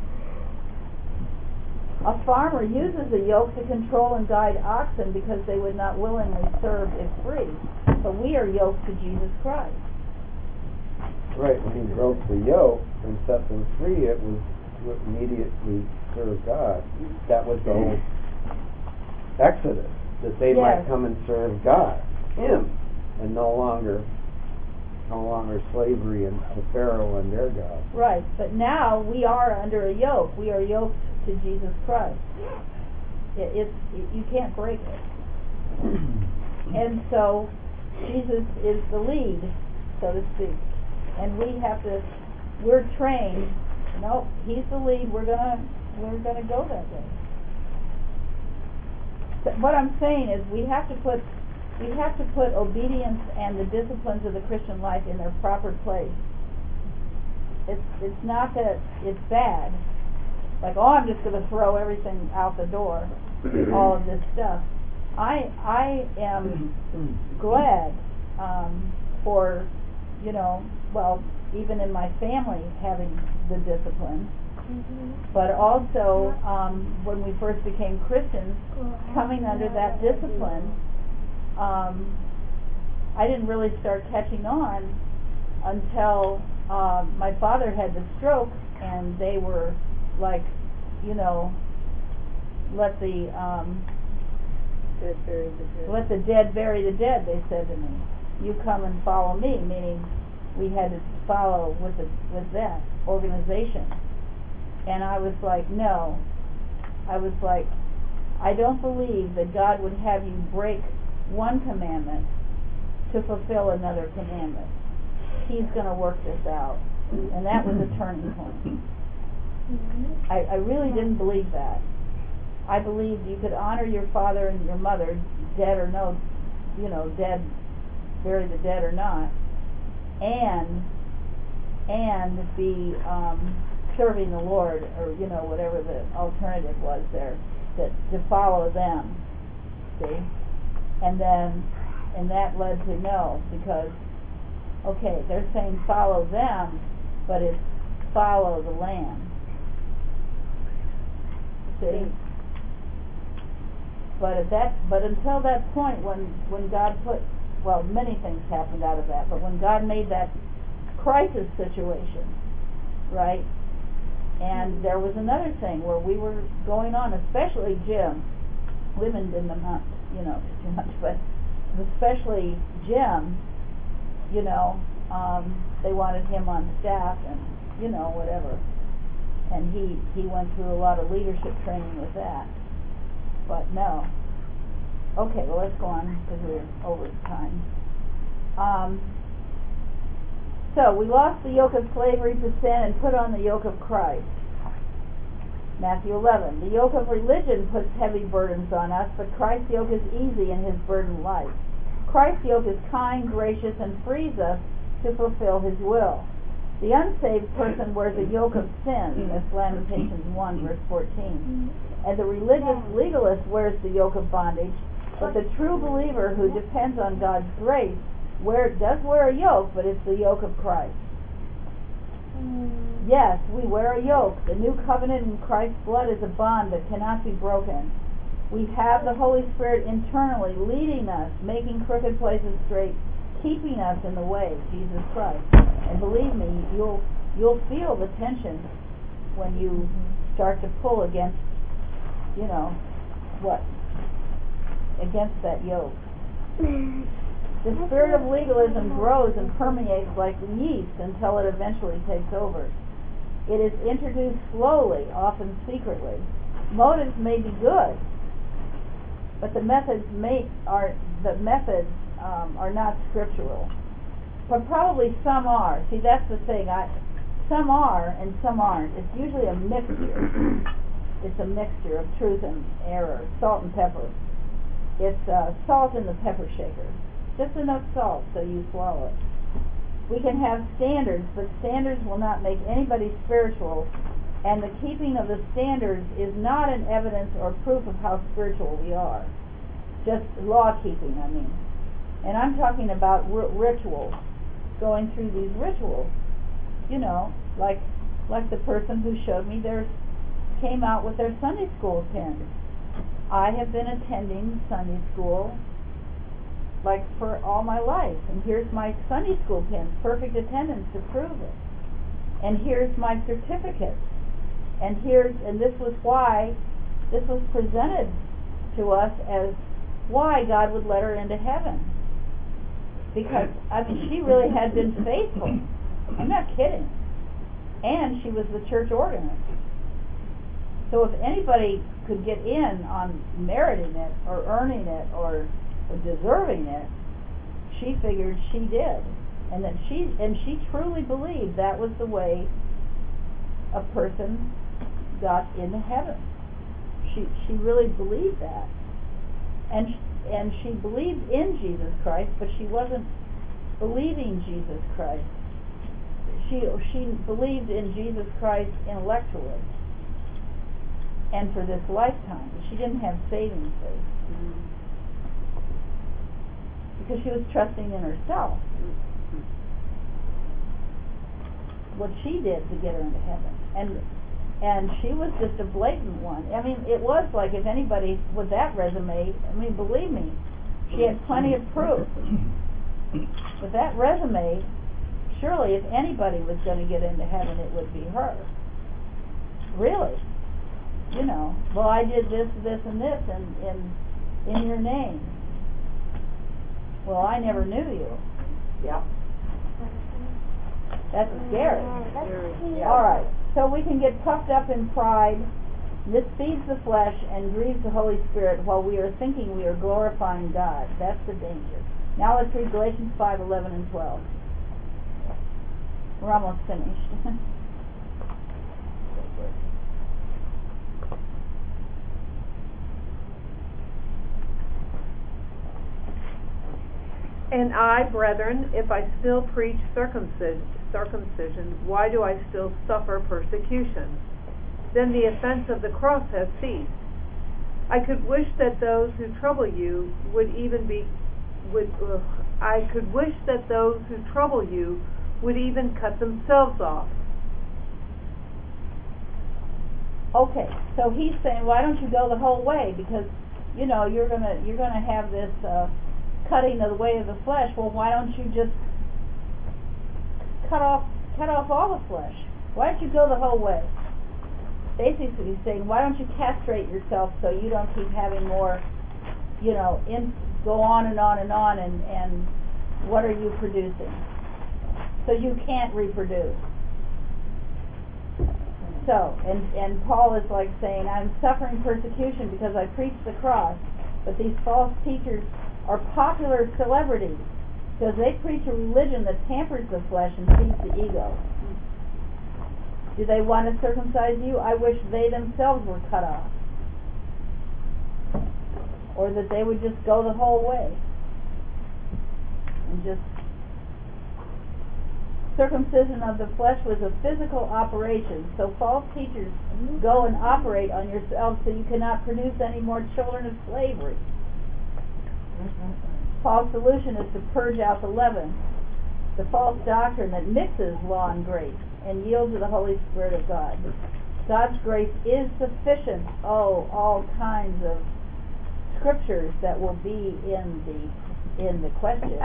A farmer uses a yoke to control and guide oxen because they would not willingly serve if free. But we are yoked to Jesus Christ. Right, when he broke the yoke and set them free, it was to immediately serve God. That was the whole Exodus, that they Yes. might come and serve God, Him, and no longer no longer slavery and to Pharaoh and their God. Right, but now we are under a yoke. We are yoked to Jesus Christ. It, it's, it, you can't break it. And so Jesus is the lead, so to speak. And we have to, we're trained, no, He's the lead, we're gonna, we're gonna go that way. So what I'm saying is we have to put, we have to put obedience and the disciplines of the Christian life in their proper place. It's, it's not that it's bad. Like, oh, I'm just gonna throw everything out the door, all of this stuff. I, I am glad, um, for, you know, well, even in my family having the discipline, mm-hmm. but also um, when we first became Christians, coming under that discipline, um, I didn't really start catching on until uh, my father had the stroke, and they were like, you know, let the um, Dead bury the dead. let the dead bury the dead, they said to me. You come and follow me, meaning we had to follow with the, with that organization. And I was like, no. I was like, I don't believe that God would have you break one commandment to fulfill another commandment. He's going to work this out. And that was a turning point. I, I really didn't believe that. I believed you could honor your father and your mother, dead or no, you know, dead, bury the dead or not, and and be um, serving the Lord, or you know, whatever the alternative was there, that to follow them. See, and then and that led to no, because okay, they're saying follow them, but it's follow the Lamb. See. But at that, but until that point, when when God put, well, many things happened out of that. But when God made that crisis situation, right? And there was another thing where we were going on, especially Jim. Women didn't amount, you know, too much, but especially Jim. You know, um, they wanted him on staff, and you know, whatever. And he he went through a lot of leadership training with that. But no. Okay, well, let's go on because we're over time. Um, so, we lost the yoke of slavery to sin and put on the yoke of Christ. Matthew eleven. The yoke of religion puts heavy burdens on us, but Christ's yoke is easy and His burden light. Christ's yoke is kind, gracious, and frees us to fulfill His will. The unsaved person wears a yoke of sin. That's Lamentations one, verse fourteen. And the religious legalist wears the yoke of bondage. But the true believer who depends on God's grace wear, does wear a yoke, but it's the yoke of Christ. Yes, we wear a yoke. The new covenant in Christ's blood is a bond that cannot be broken. We have the Holy Spirit internally leading us, making crooked places straight, keeping us in the way, Jesus Christ. And believe me, you'll you'll feel the tension when you start to pull against, you know, what? Against that yoke. The spirit of legalism grows and permeates like yeast until it eventually takes over. It is introduced slowly, often secretly. Motives may be good, but the methods may are the methods um, are not scriptural. But probably some are. See, that's the thing. I, some are and some aren't. It's usually a mixture. It's a mixture of truth and error, salt and pepper. It's uh, salt in the pepper shaker. Just enough salt so you swallow it. We can have standards, but standards will not make anybody spiritual, and the keeping of the standards is not an evidence or proof of how spiritual we are. Just law keeping, I mean. And I'm talking about r- rituals, going through these rituals. You know, like like the person who showed me their, came out with their Sunday school pins. I have been attending Sunday school like for all my life, and here's my Sunday school pins, perfect attendance to prove it. And here's my certificate. And here's and this was why this was presented to us as why God would let her into heaven. Because I mean she really had been faithful. I'm not kidding. And she was the church organist. So if anybody could get in on meriting it or earning it or deserving it, she figured she did, and that she and she truly believed that was the way a person got into heaven. She she really believed that, and and she believed in Jesus Christ, but she wasn't believing Jesus Christ. She she believed in Jesus Christ intellectually and for this lifetime, but she didn't have saving faith. Mm-hmm. Because she was trusting in herself. What she did to get her into heaven. And and she was just a blatant one. I mean, it was like if anybody with that resume, I mean, believe me, she had plenty of proof. With that resume, surely if anybody was going to get into heaven, it would be her. Really. You know, well, I did this, this, and this in, in, in your name. Well, I never knew you. Yeah. That's scary. Yeah. All right. So we can get puffed up in pride. This feeds the flesh and grieves the Holy Spirit while we are thinking we are glorifying God. That's the danger. Now let's read Galatians five, eleven, and twelve. We're almost finished. And I, brethren, if I still preach circumcision, circumcision, why do I still suffer persecution? Then the offense of the cross has ceased. I could wish that those who trouble you would even be would uh, I could wish that those who trouble you would even cut themselves off. Okay, so he's saying, why don't you go the whole way? Because you know you're gonna you're gonna have this uh, cutting of the way of the flesh. Well, why don't you just cut off cut off all the flesh? Why don't you go the whole way? Basically, he's saying, why don't you castrate yourself so you don't keep having more, you know, in, go on and on and on, and, and what are you producing? So you can't reproduce. So, and, and Paul is like saying, I'm suffering persecution because I preach the cross, but these false teachers are popular celebrities because they preach a religion that tampers the flesh and feeds the ego. Do they want to circumcise you? I wish they themselves were cut off. Or that they would just go the whole way. And just circumcision of the flesh was a physical operation. So false teachers go and operate on yourselves so you cannot produce any more children of slavery. Paul's solution is to purge out the leaven, the false doctrine that mixes law and grace, and yield to the Holy Spirit of God. God's grace is sufficient. Oh, all kinds of scriptures that will be in the in the question.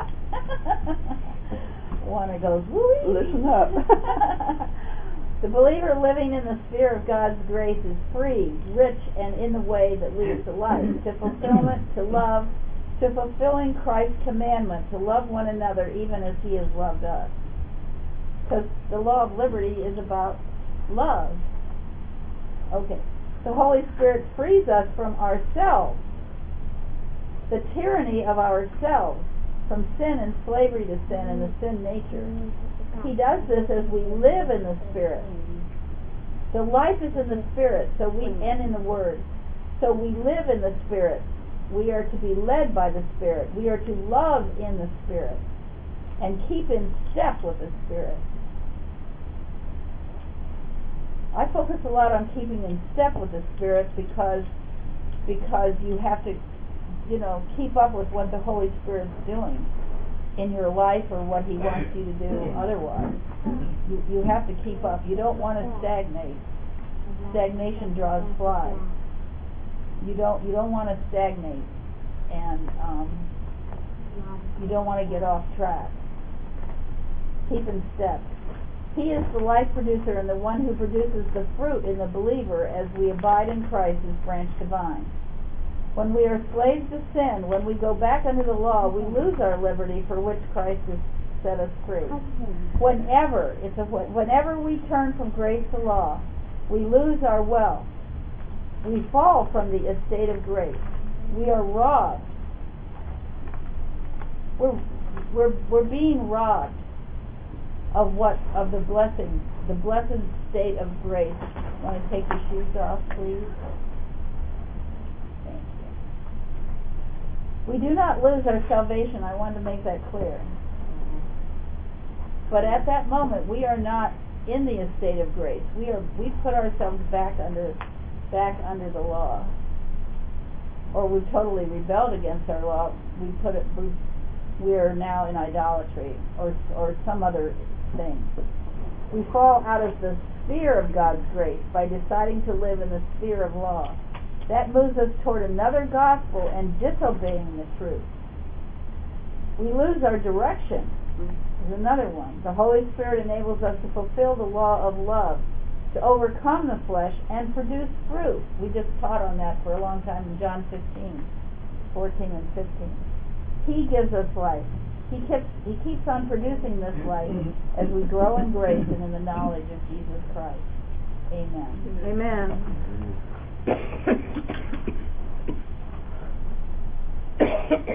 One that goes, woo-wee. Listen up. The believer living in the sphere of God's grace is free, rich, and in the way that leads to life, to fulfillment, to love, to fulfilling Christ's commandment, to love one another even as He has loved us. Because the law of liberty is about love. Okay. The Holy Spirit frees us from ourselves, the tyranny of ourselves, from sin and slavery to sin and the sin nature. He does this as we live in the Spirit. So life is in the Spirit, so we and in the Word. So we live in the Spirit. We are to be led by the Spirit. We are to love in the Spirit and keep in step with the Spirit. I focus a lot on keeping in step with the Spirit because because you have to, you know, keep up with what the Holy Spirit's doing in your life or what He wants you to do otherwise. You, you have to keep up. You don't want to stagnate. Stagnation draws flies. You don't you don't want to stagnate, and um, you don't want to get off track. Keep in step. He is the life producer and the one who produces the fruit in the believer as we abide in Christ as branch divine. When we are slaves to sin, when we go back under the law, we lose our liberty for which Christ has set us free. Whenever, it's a, whenever we turn from grace to law, we lose our wealth. We fall from the estate of grace. We are robbed. We're, we're, we're being robbed of what of the blessing, the blessed state of grace. Want to take your shoes off, please? Thank you. We do not lose our salvation. I wanted to make that clear. But at that moment, we are not in the estate of grace. We are. We put ourselves back under, back under the law, or we totally rebelled against our law. We put it. We, we are now in idolatry, or or some other thing. We fall out of the sphere of God's grace by deciding to live in the sphere of law. That moves us toward another gospel and disobeying the truth. We lose our direction. There's another one. The Holy Spirit enables us to fulfill the law of love, to overcome the flesh and produce fruit. We just taught on that for a long time in John fifteen, fourteen and fifteen. He gives us life. He keeps, he keeps on producing this life as we grow in grace and in the knowledge of Jesus Christ. Amen. Amen.